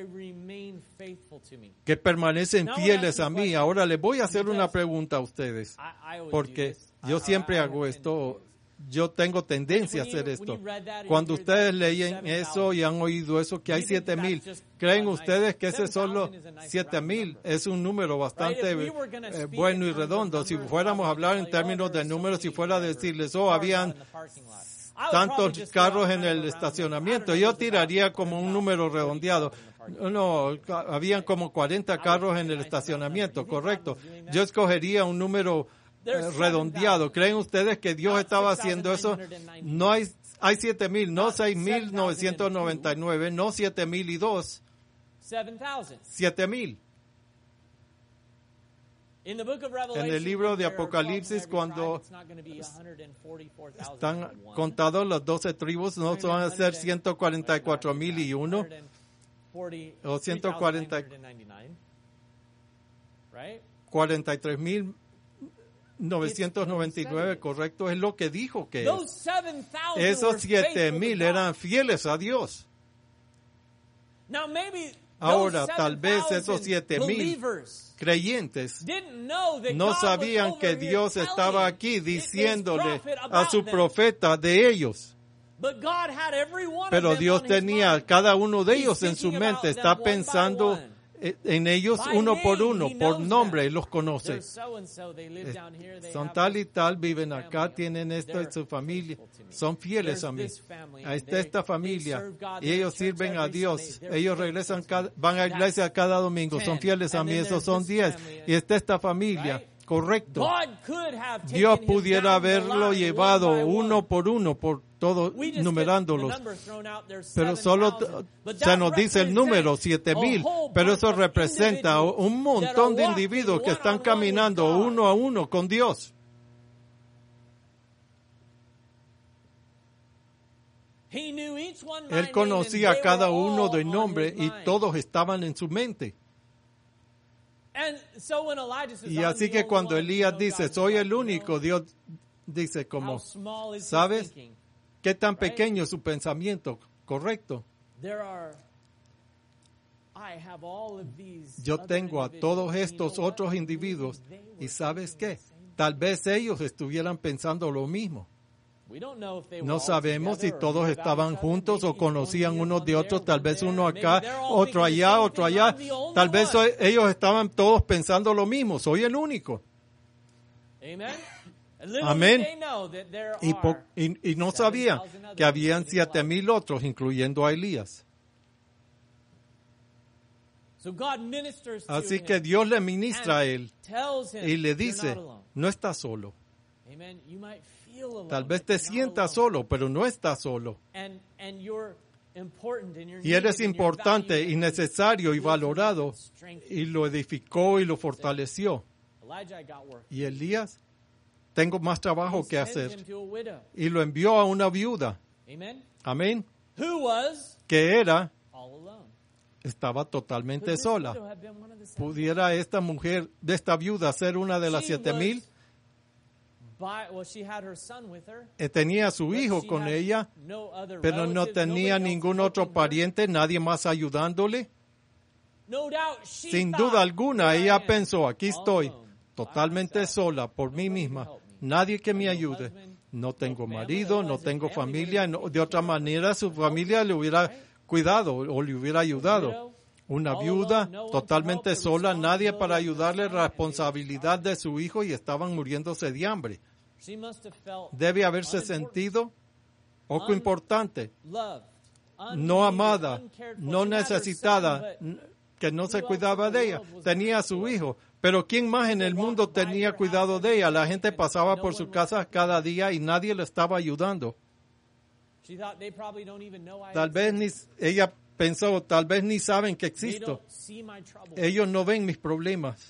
Speaker 1: Que permanecen fieles a mí. Ahora les voy a hacer una pregunta a ustedes, porque yo siempre hago esto. Yo tengo tendencia a hacer esto. Cuando ustedes leen eso y han oído eso, que hay 7,000, ¿creen ustedes que ese solo 7,000 es un número bastante bueno y redondo? Si fuéramos a hablar en términos de números, si fuera a decirles, habían tantos carros en el estacionamiento, yo tiraría como un número redondeado. No, habían como 40 carros en el estacionamiento, correcto. Yo escogería un número redondeado. ¿Creen ustedes que Dios estaba haciendo eso? No hay 7,000, no 6,999, no 7,002. 7,000. En el libro de Apocalipsis, cuando están contados las 12 tribus, no van a ser 144,001 o 43,999, correcto, es lo que dijo que es. Esos 7,000 eran fieles a Dios. Ahora, tal vez esos 7,000 creyentes no sabían que Dios estaba aquí diciéndole a su profeta de ellos. Pero Dios tenía a cada uno de ellos en su mente, está pensando en ellos uno por uno, por nombre, Él los conoce. Son tal y tal, viven acá, tienen esto en su familia, son fieles a mí. Ahí está esta familia, y ellos sirven a Dios, ellos regresan, van a iglesia cada domingo, son fieles a mí, esos son 10. Y está esta familia, correcto. Dios pudiera haberlo llevado uno por uno, por todos numerándolos, pero solo se nos dice el número 7,000, pero eso representa un montón de individuos que están caminando uno a uno con Dios. Él conocía a cada uno de nombre y todos estaban en su mente. Y así que cuando Elías dice, soy el único, Dios dice como, ¿sabes qué tan pequeño es su pensamiento? Correcto. Yo tengo a todos estos otros individuos y ¿sabes qué? Tal vez ellos estuvieran pensando lo mismo. No sabemos si todos estaban juntos o conocían unos de otros, tal vez uno acá, otro allá, otro allá. Tal vez ellos estaban todos pensando lo mismo, soy el único. Amén. Y no sabían que habían 7,000 otros, incluyendo a Elías. Así que Dios le ministra a él y le dice, no estás solo. Tal vez te sientas solo, pero no estás solo. Y eres importante y necesario y valorado. Y lo edificó y lo fortaleció. Y Elías, tengo más trabajo que hacer. Y lo envió a una viuda. Amén. Que estaba totalmente sola. ¿Pudiera esta mujer, de esta viuda, ser una de las 7,000? Tenía a su hijo con ella, pero no tenía ningún otro pariente, nadie más ayudándole. Sin duda alguna, ella pensó, aquí estoy, totalmente sola, por mí misma, nadie que me ayude. No tengo marido, no tengo familia, de otra manera su familia le hubiera cuidado o le hubiera ayudado. Una viuda totalmente sola, nadie para ayudarle, la responsabilidad de su hijo y estaban muriéndose de hambre. Debe haberse sentido poco importante, no amada, no necesitada, que no se cuidaba de ella. Tenía a su hijo, pero ¿quién más en el mundo tenía cuidado de ella? La gente pasaba por su casa cada día y nadie le estaba ayudando. Tal vez ella pensó, tal vez ni saben que existo. Ellos no ven mis problemas.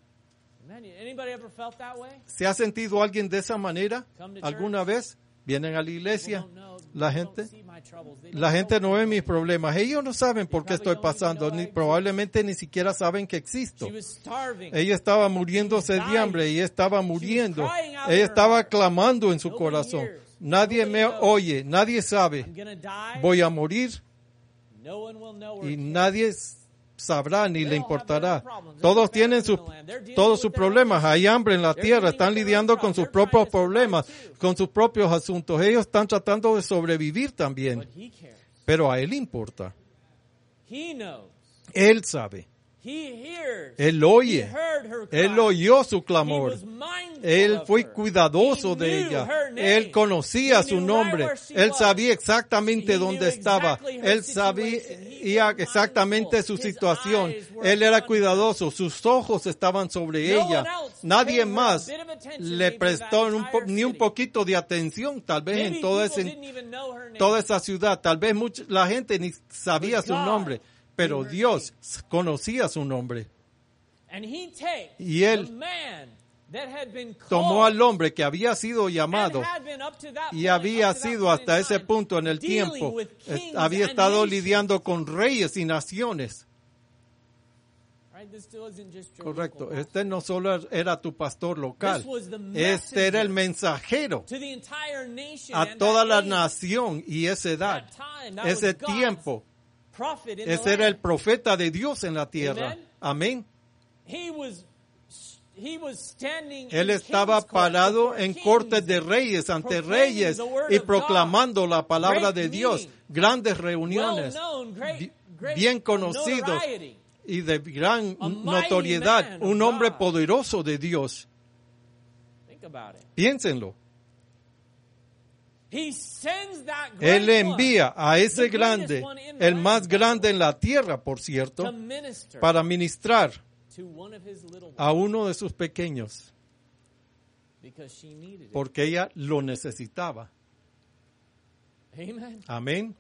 Speaker 1: ¿Se ha sentido alguien de esa manera alguna vez? Vienen a la iglesia, la gente no ve mis problemas. Ellos no saben por qué estoy pasando, probablemente ni siquiera saben que existo. Ella estaba muriéndose de hambre, ella estaba muriendo. Ella estaba clamando en su corazón. Nadie me oye, nadie sabe. Voy a morir y nadie sabrá ni le importará. Todos tienen todos sus problemas. Hay hambre en la tierra. Están lidiando con sus propios problemas, con sus propios asuntos. Ellos están tratando de sobrevivir también. Pero a él importa. Él sabe. Él oye. Él oyó su clamor. Él fue cuidadoso de ella. Él conocía su nombre. Él sabía exactamente dónde estaba. Él sabía exactamente su situación. Él era cuidadoso. Sus ojos estaban sobre ella. Nadie más le prestó ni un poquito de atención, tal vez en toda esa ciudad. Tal vez la gente ni sabía su nombre. Pero Dios conocía su nombre. Y Él tomó al hombre que había sido llamado y había sido hasta ese punto en el tiempo, había estado lidiando con reyes y naciones. Correcto. Este no solo era tu pastor local. Este era el mensajero a toda la nación y esa edad, ese tiempo. Ese era el profeta de Dios en la tierra. Amén. Él estaba parado en cortes de reyes, ante reyes, y proclamando la palabra de Dios. Grandes reuniones, bien conocidos y de gran notoriedad. Un hombre poderoso de Dios. Piénsenlo. Él envía a ese grande, el más grande en la tierra, por cierto, para ministrar a uno de sus pequeños, porque ella lo necesitaba.
Speaker 2: Amen.
Speaker 1: Amén.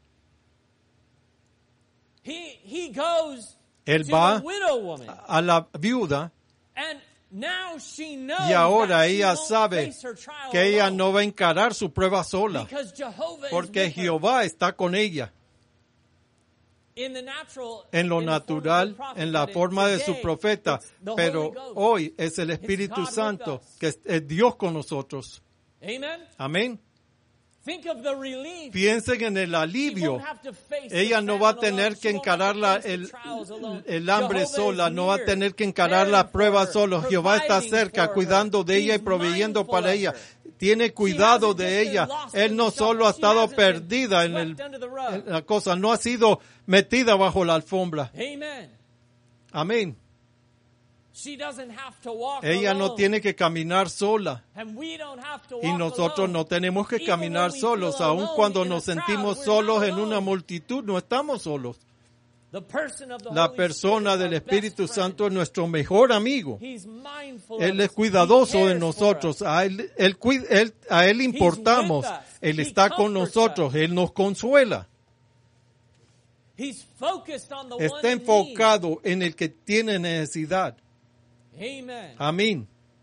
Speaker 2: He goes
Speaker 1: Él
Speaker 2: to
Speaker 1: va
Speaker 2: the widow woman.
Speaker 1: a la viuda
Speaker 2: And now she knows
Speaker 1: y ahora
Speaker 2: that she
Speaker 1: ella
Speaker 2: won't
Speaker 1: sabe
Speaker 2: face her trial
Speaker 1: que ella
Speaker 2: alone,
Speaker 1: no va a encarar su prueba sola,
Speaker 2: because Jehovah is
Speaker 1: porque
Speaker 2: with her.
Speaker 1: Jehová está con ella.
Speaker 2: In the natural,
Speaker 1: En lo
Speaker 2: in the form of
Speaker 1: natural,
Speaker 2: the prophet,
Speaker 1: en la
Speaker 2: but
Speaker 1: forma de su
Speaker 2: today,
Speaker 1: profeta,
Speaker 2: it's the
Speaker 1: pero
Speaker 2: Holy Ghost.
Speaker 1: hoy es el
Speaker 2: It's
Speaker 1: Espíritu
Speaker 2: God with
Speaker 1: Santo,
Speaker 2: us.
Speaker 1: que es Dios con nosotros.
Speaker 2: Amen.
Speaker 1: Amén.
Speaker 2: Think of the relief.
Speaker 1: Piensen en el
Speaker 2: She
Speaker 1: alivio.
Speaker 2: won't have to face
Speaker 1: Ella
Speaker 2: the
Speaker 1: no va a
Speaker 2: famine
Speaker 1: tener
Speaker 2: alone.
Speaker 1: que
Speaker 2: She won't have
Speaker 1: encarar
Speaker 2: to
Speaker 1: la-
Speaker 2: face the trials alone.
Speaker 1: el hambre
Speaker 2: Jehovah
Speaker 1: sola,
Speaker 2: is
Speaker 1: no va a
Speaker 2: near,
Speaker 1: tener que encarar
Speaker 2: caring
Speaker 1: la
Speaker 2: for
Speaker 1: prueba
Speaker 2: her,
Speaker 1: sola. Jehová está
Speaker 2: providing
Speaker 1: cerca,
Speaker 2: for
Speaker 1: cuidando de
Speaker 2: her.
Speaker 1: ella y
Speaker 2: He's
Speaker 1: proveyendo
Speaker 2: mindful
Speaker 1: para
Speaker 2: of
Speaker 1: ella.
Speaker 2: her.
Speaker 1: Tiene cuidado
Speaker 2: She hasn't
Speaker 1: de
Speaker 2: just
Speaker 1: ella.
Speaker 2: been lost
Speaker 1: Él
Speaker 2: in
Speaker 1: no
Speaker 2: the
Speaker 1: solo
Speaker 2: shuffle.
Speaker 1: ha
Speaker 2: She
Speaker 1: estado
Speaker 2: hasn't been
Speaker 1: perdida en
Speaker 2: swept under the rug.
Speaker 1: la cosa, no ha sido metida bajo la alfombra.
Speaker 2: Amen.
Speaker 1: Amén.
Speaker 2: She doesn't have to walk
Speaker 1: Ella no
Speaker 2: alone.
Speaker 1: tiene que caminar sola.
Speaker 2: And we don't have to
Speaker 1: Y
Speaker 2: walk
Speaker 1: nosotros
Speaker 2: alone.
Speaker 1: no tenemos que
Speaker 2: Even
Speaker 1: caminar
Speaker 2: when we
Speaker 1: solos.
Speaker 2: feel
Speaker 1: Aun
Speaker 2: alone
Speaker 1: cuando
Speaker 2: in a
Speaker 1: nos
Speaker 2: crowd,
Speaker 1: sentimos
Speaker 2: we're
Speaker 1: solos
Speaker 2: not
Speaker 1: en una
Speaker 2: alone.
Speaker 1: multitud, no estamos solos.
Speaker 2: The person of the
Speaker 1: La
Speaker 2: Holy
Speaker 1: persona
Speaker 2: Spirit is
Speaker 1: del
Speaker 2: our
Speaker 1: Espíritu
Speaker 2: best
Speaker 1: Santo es
Speaker 2: friend.
Speaker 1: nuestro mejor amigo.
Speaker 2: He's mindful
Speaker 1: Él
Speaker 2: of
Speaker 1: es
Speaker 2: us.
Speaker 1: cuidadoso
Speaker 2: He
Speaker 1: de
Speaker 2: cares
Speaker 1: nosotros.
Speaker 2: for us.
Speaker 1: A él importamos.
Speaker 2: with us.
Speaker 1: Él
Speaker 2: He
Speaker 1: está con
Speaker 2: comforts
Speaker 1: nosotros.
Speaker 2: us.
Speaker 1: Él nos consuela.
Speaker 2: He's focused on the one
Speaker 1: Está
Speaker 2: in need.
Speaker 1: enfocado en el que tiene necesidad.
Speaker 2: Amen.
Speaker 1: Amén.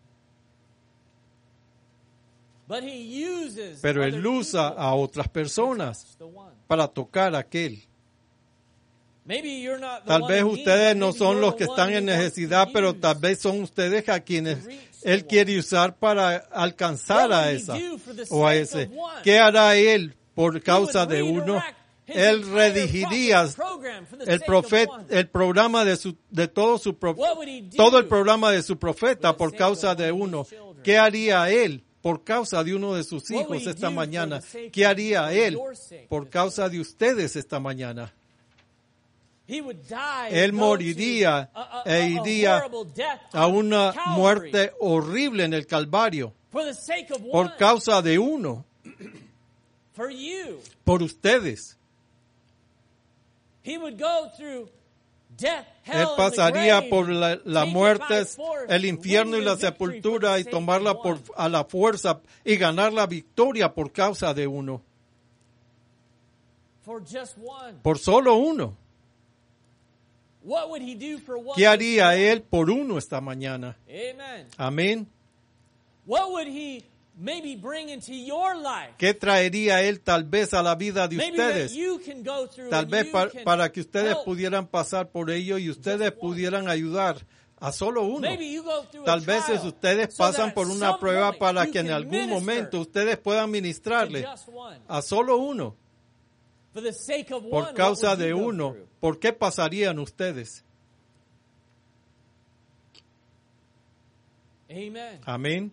Speaker 2: But he uses
Speaker 1: Pero
Speaker 2: other
Speaker 1: Él usa
Speaker 2: people
Speaker 1: a otras
Speaker 2: to
Speaker 1: personas
Speaker 2: touch the one.
Speaker 1: para tocar a aquel.
Speaker 2: Maybe you're not the
Speaker 1: Tal
Speaker 2: one
Speaker 1: vez
Speaker 2: in need,
Speaker 1: ustedes
Speaker 2: but
Speaker 1: no
Speaker 2: maybe
Speaker 1: son
Speaker 2: you're
Speaker 1: los
Speaker 2: the
Speaker 1: que
Speaker 2: one
Speaker 1: están
Speaker 2: he
Speaker 1: en
Speaker 2: wants to
Speaker 1: necesidad, pero
Speaker 2: use.
Speaker 1: tal vez son ustedes a quienes
Speaker 2: to reach the
Speaker 1: Él quiere
Speaker 2: one.
Speaker 1: usar para alcanzar
Speaker 2: What
Speaker 1: a
Speaker 2: would he
Speaker 1: esa
Speaker 2: do for the
Speaker 1: o a
Speaker 2: sake
Speaker 1: ese.
Speaker 2: of one?
Speaker 1: ¿Qué hará Él por
Speaker 2: He
Speaker 1: causa
Speaker 2: would
Speaker 1: de uno?
Speaker 2: redirect his
Speaker 1: Él
Speaker 2: entire
Speaker 1: redigiría
Speaker 2: prophet program for the
Speaker 1: el
Speaker 2: sake of one.
Speaker 1: el programa de todo su
Speaker 2: What would he do
Speaker 1: todo el programa de su profeta
Speaker 2: for the
Speaker 1: por
Speaker 2: sake
Speaker 1: causa
Speaker 2: of
Speaker 1: de
Speaker 2: one of
Speaker 1: uno.
Speaker 2: his children?
Speaker 1: ¿Qué haría Él por causa de uno de sus
Speaker 2: What would
Speaker 1: hijos
Speaker 2: he
Speaker 1: esta
Speaker 2: do
Speaker 1: mañana?
Speaker 2: for the sake
Speaker 1: ¿Qué
Speaker 2: of
Speaker 1: haría Él
Speaker 2: your sake
Speaker 1: por
Speaker 2: this
Speaker 1: causa de ustedes esta mañana?
Speaker 2: He would die
Speaker 1: Él
Speaker 2: and go
Speaker 1: moriría
Speaker 2: to a
Speaker 1: e iría
Speaker 2: horrible death
Speaker 1: a
Speaker 2: on
Speaker 1: una
Speaker 2: Calvary
Speaker 1: muerte horrible en el Calvario
Speaker 2: for the sake of one,
Speaker 1: por causa de uno,
Speaker 2: for you.
Speaker 1: por ustedes.
Speaker 2: He would go through death,
Speaker 1: Él
Speaker 2: hell, and the
Speaker 1: pasaría
Speaker 2: grave,
Speaker 1: por la
Speaker 2: take it by
Speaker 1: muerte,
Speaker 2: force,
Speaker 1: el infierno y
Speaker 2: win
Speaker 1: la
Speaker 2: the victory for
Speaker 1: sepultura
Speaker 2: the
Speaker 1: y
Speaker 2: sake
Speaker 1: tomarla
Speaker 2: of one.
Speaker 1: a la fuerza y ganar la victoria por causa de uno,
Speaker 2: For just one.
Speaker 1: por solo uno.
Speaker 2: What would he do for one?
Speaker 1: ¿Qué haría Él por uno esta mañana?
Speaker 2: Amen.
Speaker 1: Amén.
Speaker 2: What would he maybe bring into your life?
Speaker 1: ¿Qué traería Él tal vez a la vida de
Speaker 2: Maybe that
Speaker 1: ustedes?
Speaker 2: you can go through
Speaker 1: Tal
Speaker 2: and
Speaker 1: vez
Speaker 2: you can
Speaker 1: para que ustedes
Speaker 2: help.
Speaker 1: pudieran pasar por ello y ustedes
Speaker 2: Just one.
Speaker 1: pudieran ayudar a solo uno.
Speaker 2: Maybe you go through
Speaker 1: Tal
Speaker 2: a
Speaker 1: vez
Speaker 2: trial
Speaker 1: ustedes
Speaker 2: so
Speaker 1: pasan
Speaker 2: that
Speaker 1: por
Speaker 2: at
Speaker 1: una
Speaker 2: some
Speaker 1: prueba
Speaker 2: point
Speaker 1: para
Speaker 2: you
Speaker 1: que en
Speaker 2: can
Speaker 1: algún
Speaker 2: minister
Speaker 1: momento ustedes puedan
Speaker 2: to
Speaker 1: ministrarle
Speaker 2: just one.
Speaker 1: a solo uno.
Speaker 2: For the sake of one,
Speaker 1: Por
Speaker 2: what
Speaker 1: causa
Speaker 2: would you
Speaker 1: de
Speaker 2: go
Speaker 1: uno,
Speaker 2: through?
Speaker 1: ¿por qué pasarían ustedes?
Speaker 2: Amen.
Speaker 1: Amén.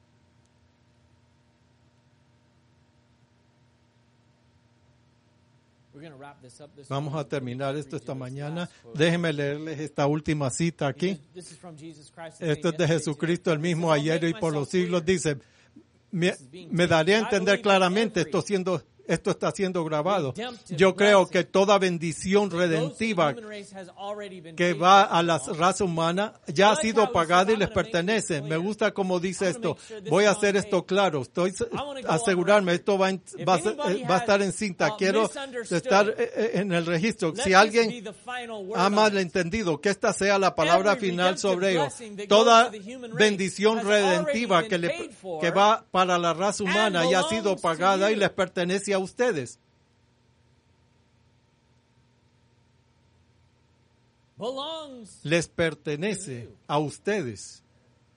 Speaker 2: We're going to wrap this up this
Speaker 1: Vamos a
Speaker 2: morning.
Speaker 1: terminar esto
Speaker 2: Read
Speaker 1: esta
Speaker 2: you this
Speaker 1: mañana.
Speaker 2: last quote.
Speaker 1: Déjenme leerles esta última cita aquí.
Speaker 2: This is from Jesus Christ, the
Speaker 1: Esto es
Speaker 2: same
Speaker 1: de
Speaker 2: yesterday,
Speaker 1: Jesucristo, el
Speaker 2: today. He
Speaker 1: mismo
Speaker 2: says, "I'll
Speaker 1: ayer y
Speaker 2: make
Speaker 1: por los
Speaker 2: myself
Speaker 1: siglos.
Speaker 2: clear."
Speaker 1: Dice, me daré a entender claramente, esto está siendo grabado. Yo creo que toda bendición redentiva que va a la raza humana ya ha sido pagada y les pertenece. Me gusta cómo dice esto. Voy a hacer esto claro. Estoy asegurarme, esto va a estar en cinta. Quiero estar en el registro. Si alguien ha malentendido, que esta sea la palabra final sobre ello. Toda bendición redentiva que va para la raza humana ya ha sido pagada y les pertenece a ustedes. Les pertenece a ustedes.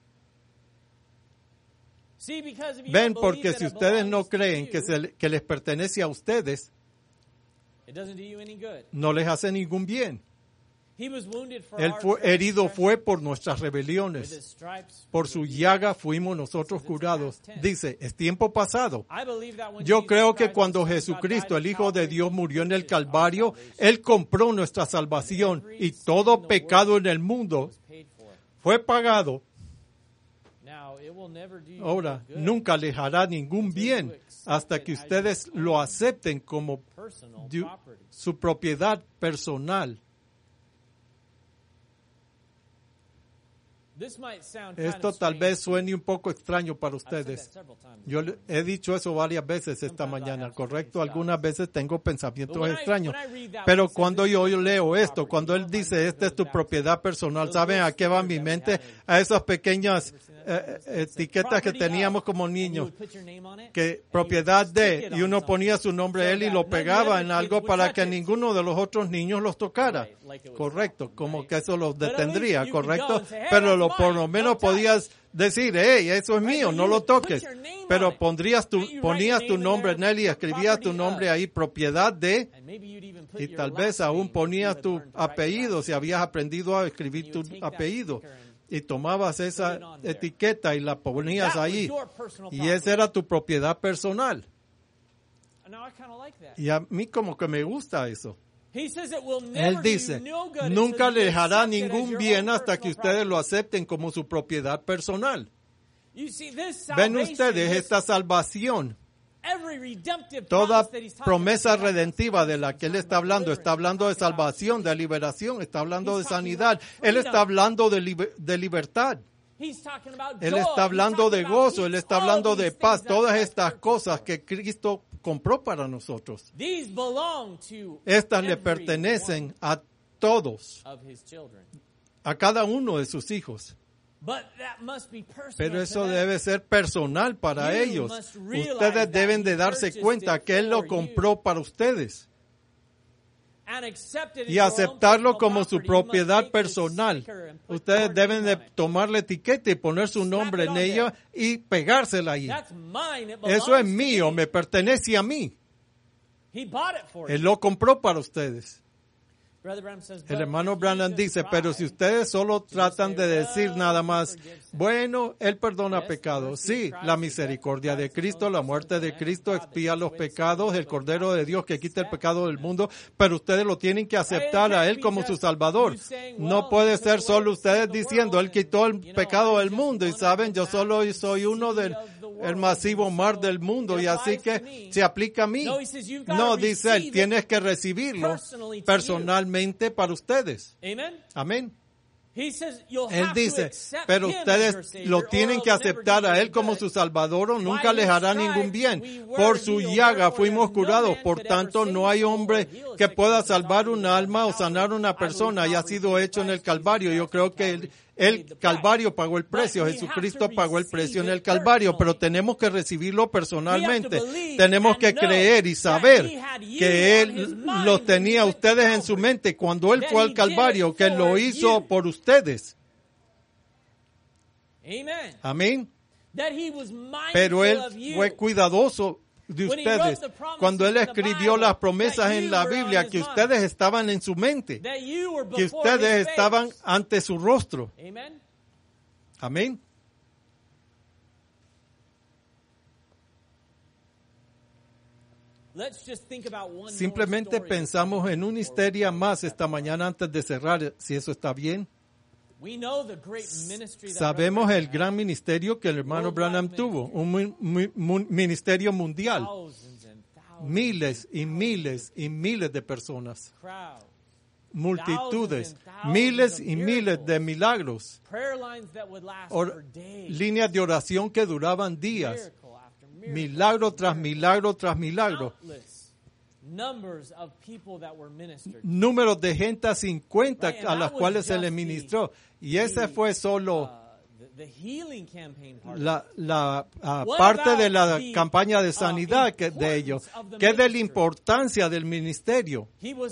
Speaker 1: Ven, porque si ustedes no creen que les pertenece a ustedes, no les hace ningún bien. Él herido fue por nuestras rebeliones. Por su llaga fuimos nosotros curados. Dice, es tiempo pasado. Yo creo que cuando Jesucristo, el Hijo de Dios, murió en el Calvario, Él compró nuestra salvación y todo pecado en el mundo fue pagado. Ahora, nunca les hará ningún bien hasta que ustedes lo acepten como su propiedad personal. Esto tal vez suene un poco extraño para ustedes. Yo he dicho eso varias veces esta mañana, ¿correcto? Algunas veces tengo pensamientos extraños. Pero cuando yo leo esto, cuando él dice, esta es tu propiedad personal, ¿saben a qué va mi mente? A esas pequeñas etiquetas que teníamos como niños, que propiedad de, y uno ponía su nombre él y lo pegaba en algo para que ninguno de los otros niños los tocara. Correcto, como que eso los detendría, correcto. Pero por lo menos podías decir, hey, eso es mío, no lo toques. Pero ponías tu nombre en él y escribías tu nombre ahí, propiedad de, y tal vez aún ponías tu apellido, si habías aprendido a escribir tu apellido. Y tomabas esa etiqueta y la ponías ahí. Y esa era tu propiedad personal. Y a mí como que me gusta eso. Él dice, nunca les hará ningún bien hasta que ustedes lo acepten como su propiedad personal. Ven ustedes esta salvación. Toda promesa redentiva de la que él está hablando de salvación, de liberación, está hablando de sanidad. Él está hablando de libertad. Él está hablando de gozo, él está hablando de paz. Todas estas cosas que Cristo compró para nosotros. Estas le pertenecen a todos, a cada uno de sus hijos. Pero eso debe ser personal para ellos. Ustedes deben de darse cuenta que Él lo compró para ustedes y aceptarlo como su propiedad personal. Ustedes deben de tomar la etiqueta y poner su nombre en ella y pegársela ahí. Eso es mío, me pertenece a mí. Él lo compró para ustedes. El hermano Branham dice, pero si ustedes solo tratan de decir nada más, bueno, Él perdona pecados. Sí, la misericordia de Cristo, la muerte de Cristo expía los pecados, el Cordero de Dios que quita el pecado del mundo, pero ustedes lo tienen que aceptar a Él como su Salvador. No puede ser solo ustedes diciendo, Él quitó el pecado del mundo y saben, yo solo soy uno del masivo mar del mundo y así que se aplica a mí. No, dice Él, tienes que recibirlo personalmente para ustedes. Amén. Él dice, pero ustedes lo tienen que aceptar a Él como su Salvador o nunca les hará ningún bien. Por su llaga fuimos curados, por tanto no hay hombre que pueda salvar un alma o sanar una persona y ha sido hecho en el Calvario. Yo creo que el Calvario pagó el precio, Jesucristo pagó el precio en el Calvario, pero tenemos que recibirlo personalmente. Tenemos que creer y saber que Él los tenía a ustedes en su mente cuando Él fue al Calvario, que lo hizo por ustedes. Amén. Pero Él fue cuidadoso de ustedes cuando Él escribió las promesas en la Biblia, que ustedes estaban en su mente, que ustedes estaban ante su rostro. Amén. Simplemente pensamos en una histeria más esta mañana antes de cerrar, si eso está bien. Sabemos el gran ministerio que el hermano Branham tuvo, un ministerio mundial. Miles y miles y miles de personas. Multitudes, miles y miles de milagros. Líneas de oración que duraban días. Milagro tras milagro tras milagro. Números de gente sin cuenta a las cuales se les ministró. Y ese fue solo la parte de la campaña de sanidad de ellos. ¿Qué de la importancia del ministerio?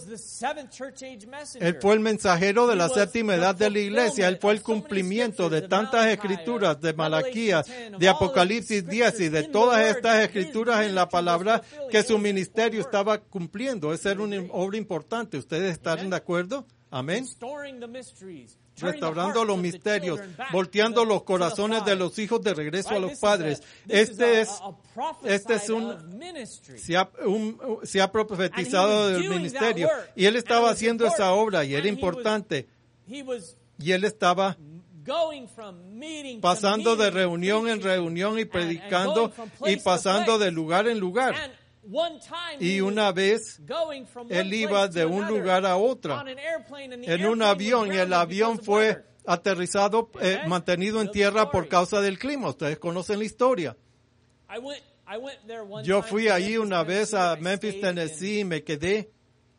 Speaker 1: Él fue el mensajero de la séptima edad de la iglesia. Él fue el cumplimiento de tantas escrituras, de Malaquías, de Apocalipsis 10 y de todas estas escrituras en la palabra que su ministerio estaba cumpliendo. Esa era una obra importante. ¿Ustedes están de acuerdo? Amén. Restaurando los misterios, volteando los corazones de los hijos de regreso a los padres. Se ha profetizado del ministerio. Y él estaba haciendo esa obra y era importante. Y él estaba pasando de reunión en reunión y predicando y pasando de lugar en lugar. Y una vez él iba de un lugar a otro en un avión y el avión fue aterrizado, mantenido en tierra por causa del clima. Ustedes conocen la historia. Yo fui allí una vez a Memphis, Tennessee, y me quedé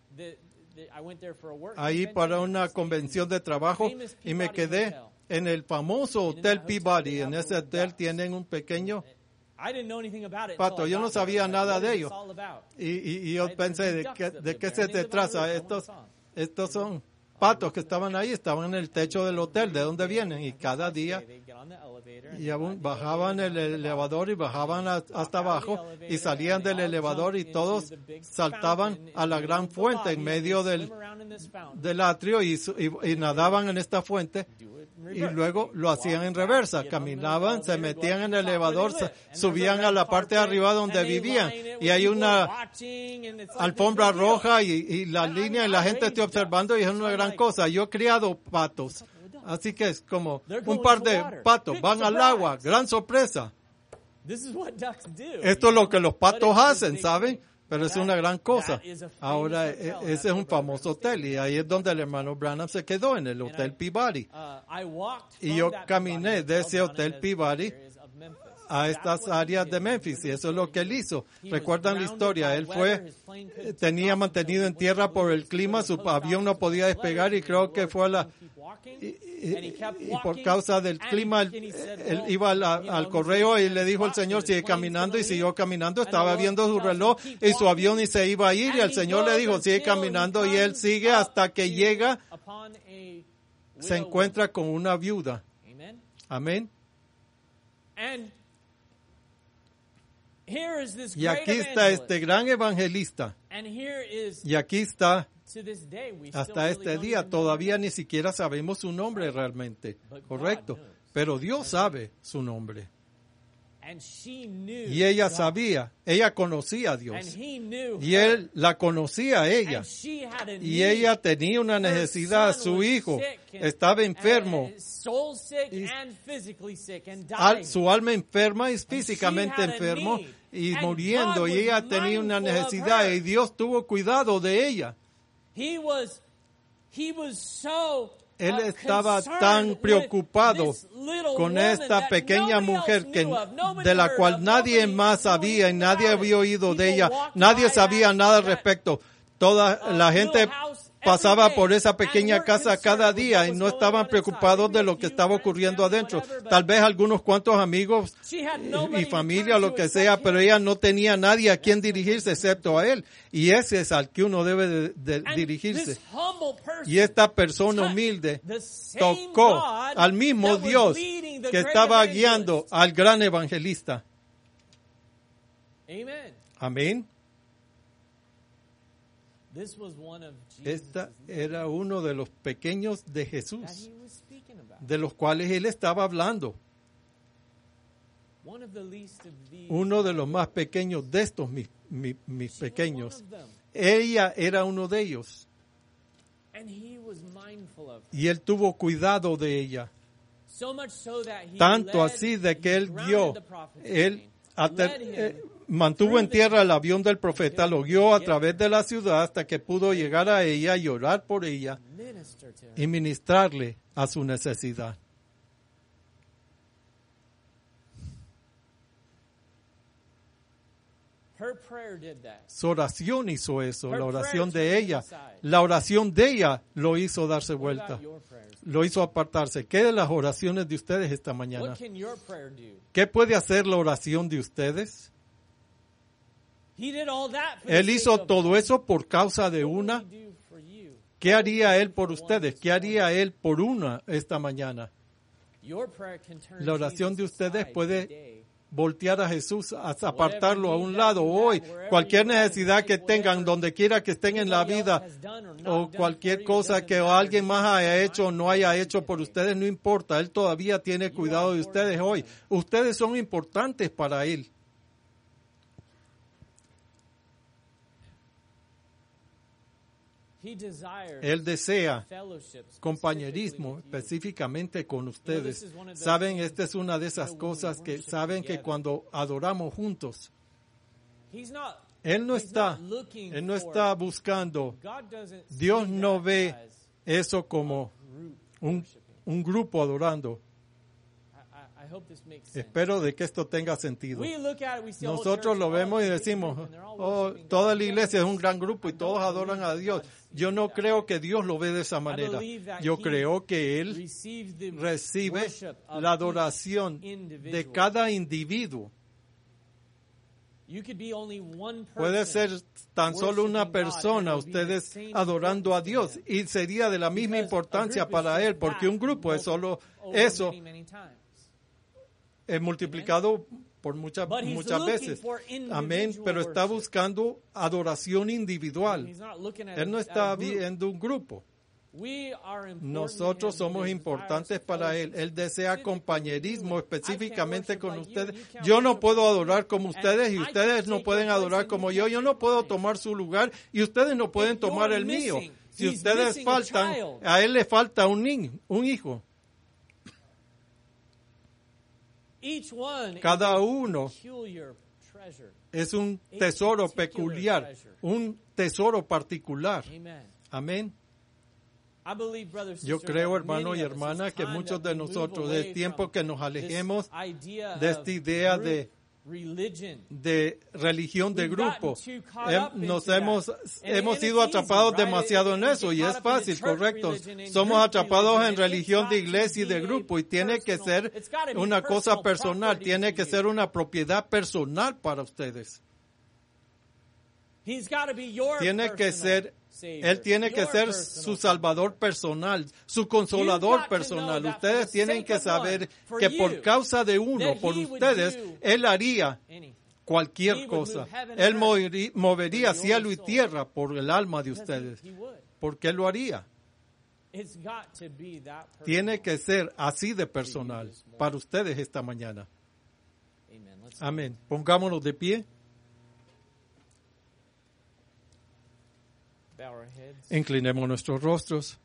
Speaker 1: ahí para una convención de trabajo y me quedé en el famoso Hotel Peabody. En ese hotel tienen un pequeño pato. Yo no sabía nada de ello. Y yo pensé, ¿de qué se trata? Estos son patos que estaban ahí, estaban en el techo del hotel. ¿De dónde vienen? Y cada día bajaban el elevador y bajaban hasta abajo y salían del elevador y todos saltaban a la gran fuente en medio del atrio y nadaban en esta fuente. Y luego lo hacían en reversa, caminaban, se metían en el elevador, subían a la parte de arriba donde vivían y hay una alfombra roja y la línea y la gente está observando y es una gran cosa. Yo he criado patos, así que es como un par de patos, van al agua, gran sorpresa. Esto es lo que los patos hacen, ¿saben? Pero es una gran cosa. Ahora, ese es un famoso hotel y ahí es donde el hermano Branham se quedó, en el Hotel Peabody. Y yo caminé de ese Hotel Peabody a estas áreas de Memphis y eso es lo que él hizo. ¿Recuerdan la historia? Él tenía mantenido en tierra por el clima, su avión no podía despegar y creo que fue y por causa del clima él iba al correo y le dijo al Señor, sigue caminando, y siguió caminando. Estaba viendo su reloj y su avión y se iba a ir y el Señor le dijo, sigue caminando, y él sigue hasta que llega, se encuentra con una viuda. Amén. Y aquí está este gran evangelista. Y aquí está, hasta este día, todavía ni siquiera sabemos su nombre realmente. Correcto. Pero Dios sabe su nombre. Y ella sabía, ella conocía a Dios. Y él la conocía a ella. Y ella tenía una necesidad, su hijo estaba enfermo. Su alma enferma y físicamente enfermo y muriendo. Y ella tenía una necesidad y Dios tuvo cuidado de ella. Él estaba tan preocupado con esta pequeña mujer de la cual nadie más sabía y nadie había oído de ella. Nadie sabía nada al respecto. Toda la gente pasaba por esa pequeña casa cada día y no estaban preocupados de lo que estaba ocurriendo adentro. Tal vez algunos cuantos amigos y familia, lo que sea, pero ella no tenía nadie a quien dirigirse excepto a él. Y ese es al que uno debe de dirigirse. Y esta persona humilde tocó al mismo Dios que estaba guiando al gran evangelista. Amén. Esta era uno de los pequeños de Jesús, de los cuales él estaba hablando. Uno de los más pequeños de estos mis pequeños. Ella era uno de ellos. Y él tuvo cuidado de ella. Tanto así de que él mantuvo en tierra el avión del profeta, lo guió a través de la ciudad hasta que pudo llegar a ella y orar por ella y ministrarle a su necesidad. Su oración hizo eso, la oración de ella. La oración de ella lo hizo darse vuelta, lo hizo apartarse. ¿Qué de las oraciones de ustedes esta mañana? ¿Qué puede hacer la oración de ustedes? Él hizo todo eso por causa de una. ¿Qué haría Él por ustedes? ¿Qué haría Él por una esta mañana? La oración de ustedes puede voltear a Jesús, apartarlo a un lado hoy. Cualquier necesidad que tengan, donde quiera que estén en la vida, o cualquier cosa que alguien más haya hecho o no haya hecho por ustedes, no importa. Él todavía tiene cuidado de ustedes hoy. Ustedes son importantes para Él. Él desea compañerismo específicamente con ustedes. Saben, esta es una de esas cosas que saben que cuando adoramos juntos, Él no está buscando. Dios no ve eso como un grupo adorando.
Speaker 2: I hope this makes sense.
Speaker 1: Espero de que esto tenga sentido.
Speaker 2: We look at it, we see a whole
Speaker 1: Nosotros
Speaker 2: church,
Speaker 1: lo vemos y
Speaker 2: all
Speaker 1: decimos,
Speaker 2: and they're all
Speaker 1: oh,
Speaker 2: worshiping
Speaker 1: toda
Speaker 2: God.
Speaker 1: la iglesia es un gran grupo y todos adoran a Dios. Yo no creo que Dios lo ve de esa manera. Yo creo que Él
Speaker 2: Receive the
Speaker 1: recibe
Speaker 2: worship of
Speaker 1: la
Speaker 2: each
Speaker 1: adoración
Speaker 2: individual.
Speaker 1: de cada individuo.
Speaker 2: You could be only one person.
Speaker 1: Puede ser tan solo una persona,
Speaker 2: worshiping God, and
Speaker 1: ustedes
Speaker 2: it would be the same
Speaker 1: adorando a
Speaker 2: importance to
Speaker 1: Dios,
Speaker 2: him.
Speaker 1: y sería de la misma
Speaker 2: Because
Speaker 1: importancia
Speaker 2: a group is
Speaker 1: para
Speaker 2: just
Speaker 1: Él, porque
Speaker 2: that
Speaker 1: un grupo es solo
Speaker 2: over
Speaker 1: eso,
Speaker 2: many, many times.
Speaker 1: es multiplicado por muchas
Speaker 2: But he's
Speaker 1: muchas
Speaker 2: looking
Speaker 1: veces.
Speaker 2: for individual
Speaker 1: Amén, pero está
Speaker 2: worship.
Speaker 1: buscando adoración individual.
Speaker 2: He's not looking at
Speaker 1: Él no
Speaker 2: a
Speaker 1: está
Speaker 2: group.
Speaker 1: viendo un grupo.
Speaker 2: We are important
Speaker 1: Nosotros
Speaker 2: to him.
Speaker 1: somos
Speaker 2: He
Speaker 1: importantes
Speaker 2: desires
Speaker 1: para Él.
Speaker 2: fellowship.
Speaker 1: Él desea compañerismo específicamente
Speaker 2: I can't
Speaker 1: con
Speaker 2: worship like
Speaker 1: ustedes.
Speaker 2: you, you can't
Speaker 1: Yo no
Speaker 2: worship
Speaker 1: puedo
Speaker 2: like me,
Speaker 1: adorar como
Speaker 2: and
Speaker 1: ustedes y
Speaker 2: I
Speaker 1: ustedes
Speaker 2: can't
Speaker 1: no
Speaker 2: take
Speaker 1: pueden
Speaker 2: your place
Speaker 1: adorar
Speaker 2: and
Speaker 1: como
Speaker 2: you
Speaker 1: yo.
Speaker 2: can't
Speaker 1: Yo
Speaker 2: take
Speaker 1: no
Speaker 2: my
Speaker 1: puedo
Speaker 2: place.
Speaker 1: tomar su lugar y ustedes no pueden
Speaker 2: If
Speaker 1: tomar
Speaker 2: you're
Speaker 1: el mío.
Speaker 2: missing,
Speaker 1: Si
Speaker 2: he's
Speaker 1: ustedes
Speaker 2: missing a
Speaker 1: faltan,
Speaker 2: child.
Speaker 1: a Él le falta un niño, un hijo.
Speaker 2: Each one
Speaker 1: Cada
Speaker 2: is a
Speaker 1: uno
Speaker 2: peculiar treasure.
Speaker 1: es un tesoro peculiar, un tesoro particular.
Speaker 2: Amen.
Speaker 1: Amén.
Speaker 2: I believe, brothers and
Speaker 1: Yo
Speaker 2: sisters,
Speaker 1: creo,
Speaker 2: that
Speaker 1: hermano
Speaker 2: many
Speaker 1: y
Speaker 2: of us,
Speaker 1: hermana,
Speaker 2: it's
Speaker 1: que
Speaker 2: time
Speaker 1: muchos
Speaker 2: that
Speaker 1: de
Speaker 2: we move
Speaker 1: nosotros,
Speaker 2: away
Speaker 1: es tiempo
Speaker 2: from
Speaker 1: que nos
Speaker 2: this
Speaker 1: alejemos
Speaker 2: idea
Speaker 1: de esta
Speaker 2: of
Speaker 1: idea
Speaker 2: group
Speaker 1: de
Speaker 2: religion.
Speaker 1: religión de
Speaker 2: We've
Speaker 1: grupo.
Speaker 2: gotten too caught up
Speaker 1: Nos
Speaker 2: into
Speaker 1: hemos
Speaker 2: that.
Speaker 1: hemos
Speaker 2: And
Speaker 1: sido
Speaker 2: it's easy,
Speaker 1: atrapados
Speaker 2: right?
Speaker 1: demasiado en
Speaker 2: We
Speaker 1: eso y
Speaker 2: get
Speaker 1: es
Speaker 2: caught up into
Speaker 1: fácil,
Speaker 2: church
Speaker 1: correcto.
Speaker 2: religion and
Speaker 1: Somos
Speaker 2: group
Speaker 1: atrapados en
Speaker 2: religion, and
Speaker 1: religión
Speaker 2: it's
Speaker 1: de
Speaker 2: got to
Speaker 1: iglesia y de
Speaker 2: be
Speaker 1: grupo y tiene que
Speaker 2: personal.
Speaker 1: ser
Speaker 2: It's gotta be
Speaker 1: una cosa
Speaker 2: personal
Speaker 1: personal,
Speaker 2: property
Speaker 1: tiene
Speaker 2: to
Speaker 1: que
Speaker 2: you.
Speaker 1: ser una propiedad personal para ustedes.
Speaker 2: He's got to be your
Speaker 1: Tiene que
Speaker 2: personal
Speaker 1: ser,
Speaker 2: Savior,
Speaker 1: Él tiene que
Speaker 2: your
Speaker 1: ser
Speaker 2: personal
Speaker 1: su salvador personal, su consolador personal. Ustedes tienen que saber que por causa de uno, por ustedes, Él haría
Speaker 2: anything.
Speaker 1: cualquier cosa. Él movería cielo y tierra por el alma de ustedes.
Speaker 2: He would.
Speaker 1: ¿Por qué lo haría?
Speaker 2: It's got to be that personal.
Speaker 1: Tiene que ser así de personal para ustedes esta mañana.
Speaker 2: Amen. Let's
Speaker 1: Amén. Pongámonos de pie.
Speaker 2: bow our heads.
Speaker 1: Inclinemos nuestros rostros.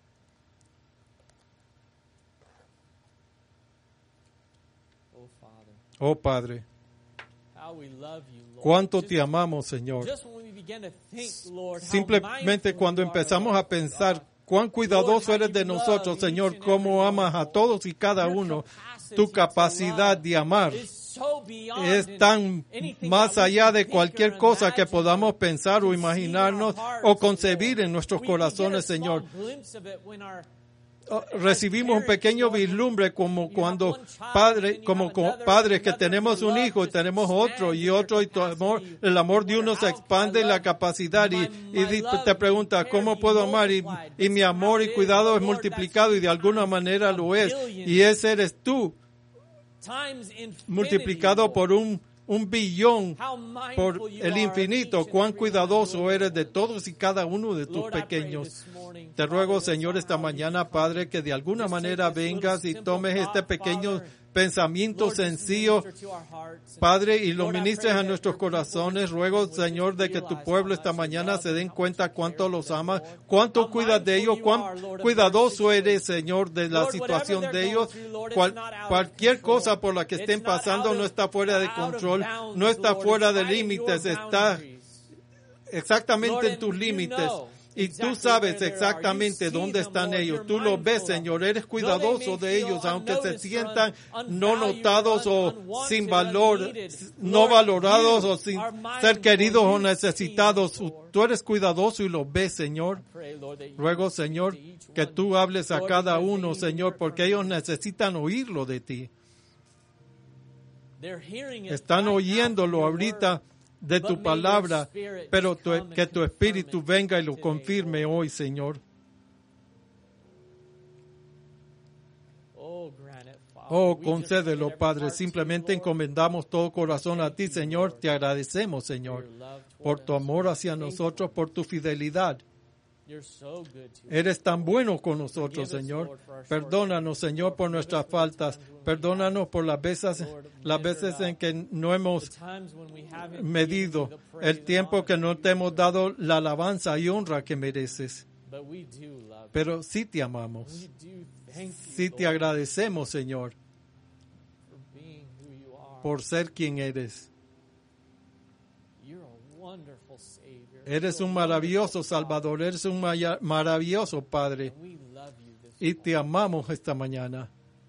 Speaker 2: Oh, Father,
Speaker 1: Oh Padre,
Speaker 2: how we love you, Lord.
Speaker 1: cuánto
Speaker 2: Just-
Speaker 1: te amamos, Señor.
Speaker 2: just when we begin to think, Lord, how
Speaker 1: Simplemente
Speaker 2: mindful
Speaker 1: cuando
Speaker 2: you are
Speaker 1: empezamos
Speaker 2: of
Speaker 1: a
Speaker 2: us,
Speaker 1: pensar
Speaker 2: God.
Speaker 1: cuán cuidadoso eres de nosotros, Señor, cómo amas a todos y cada uno, tu capacidad de amar
Speaker 2: Is so beyond
Speaker 1: es tan
Speaker 2: anything
Speaker 1: más
Speaker 2: that we
Speaker 1: allá
Speaker 2: can
Speaker 1: de
Speaker 2: think
Speaker 1: cualquier
Speaker 2: or
Speaker 1: cosa que
Speaker 2: imagine
Speaker 1: podamos
Speaker 2: or
Speaker 1: pensar o
Speaker 2: conceive in our
Speaker 1: imaginarnos
Speaker 2: hearts,
Speaker 1: o concebir
Speaker 2: Lord.
Speaker 1: en nuestros
Speaker 2: We get a
Speaker 1: corazones,
Speaker 2: small
Speaker 1: Señor.
Speaker 2: glimpse of it when our
Speaker 1: Recibimos un pequeño vislumbre como cuando padres que tenemos un hijo y tenemos otro y otro y tu amor, el amor de uno se expande en la capacidad y te pregunta ¿cómo puedo amar? Y mi amor y cuidado es multiplicado y de alguna manera lo es y ese eres tú multiplicado por un billón, por el infinito. Cuán cuidadoso eres de todos y cada uno de tus pequeños. Te ruego, Señor, esta mañana, Padre, que de alguna manera vengas y tomes este pequeño pensamiento sencillo, Padre, y lo ministres a nuestros corazones. Ruego, Señor, de que tu pueblo esta mañana se den cuenta cuánto los amas, cuánto cuidas de ellos, cuán cuidadoso eres, Señor, de la situación de ellos. Cualquier cosa por la que estén pasando no está fuera de control, no está fuera de límites, está exactamente en tus límites. Y tú sabes exactamente dónde están ellos. Tú los ves, Señor. Eres cuidadoso de ellos, aunque se sientan no notados o sin valor, no valorados o sin ser queridos o necesitados. Tú eres cuidadoso y los ves, Señor. Ruego, Señor, que tú hables a cada uno, Señor, porque ellos necesitan oírlo de ti. Están oyéndolo ahorita de tu palabra, pero que tu Espíritu venga y lo confirme hoy, Señor. Oh, concédelo, Padre. Simplemente encomendamos todo corazón a ti, Señor. Te agradecemos, Señor, por tu amor hacia nosotros, por tu fidelidad. Eres tan bueno con nosotros, Señor. Perdónanos, Señor, por nuestras faltas. Perdónanos por las veces en que no hemos medido el tiempo que no te hemos dado la alabanza y honra que mereces. Pero sí te amamos. Sí te agradecemos, Señor, por ser quien eres. Eres un maravilloso Salvador, eres un maravilloso Padre. y te amamos esta mañana.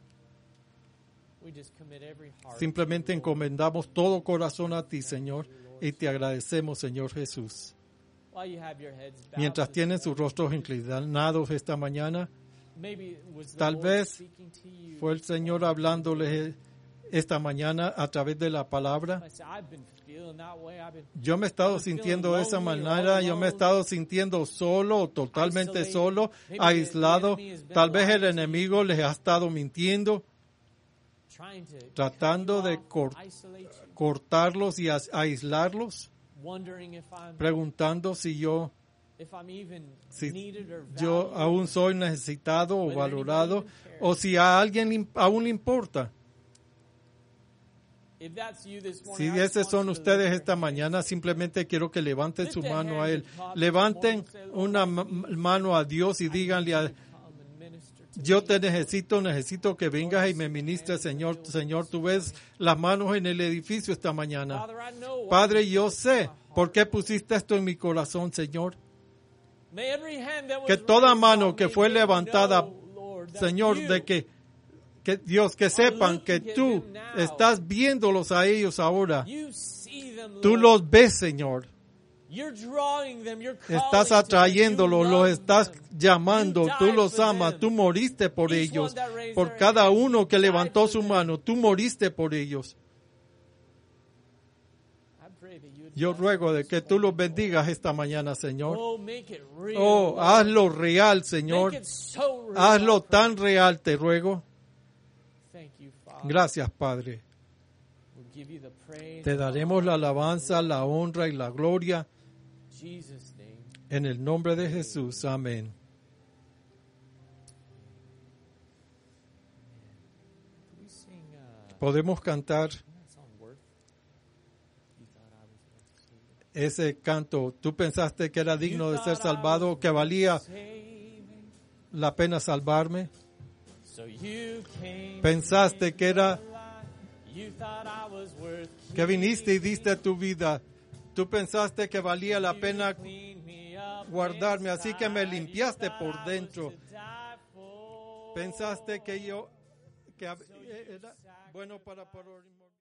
Speaker 1: Simplemente encomendamos todo corazón a ti, Señor, y te agradecemos, Señor Jesús. Mientras tienen sus rostros inclinados esta mañana, tal vez fue el Señor hablándoles esta mañana a través de la palabra. Yo me he estado sintiendo de esa manera, yo me he estado sintiendo solo, totalmente solo, aislado. Tal vez el enemigo les ha estado mintiendo, tratando de cortarlos y aislarlos, preguntando si yo aún soy necesitado o valorado, o si a alguien aún le importa. Si esos son ustedes esta mañana, simplemente quiero que levanten su mano a Él. Levanten una mano a Dios y díganle yo te necesito que vengas y me ministres, Señor. Señor, tú ves las manos en el edificio esta mañana. Padre, yo sé por qué pusiste esto en mi corazón, Señor. Que toda mano que fue levantada, Señor, de que Dios, que sepan que tú estás viéndolos a ellos ahora. Tú los ves, Señor. Estás atrayéndolos, los estás llamando, tú los amas, tú moriste por ellos. Por cada uno que levantó su mano, tú moriste por ellos. Yo ruego de que tú los bendigas esta mañana, Señor. Oh, hazlo real, Señor. Hazlo tan real, te ruego. Gracias, Padre. Te daremos la alabanza, la honra y la gloria. En el nombre de Jesús. Amén. Podemos cantar ese canto. ¿Tú pensaste que era digno de ser salvado, que valía la pena salvarme? Pensaste que viniste y diste tu vida. Tú pensaste que valía la pena guardarme, así que me limpiaste por dentro. Pensaste que era bueno para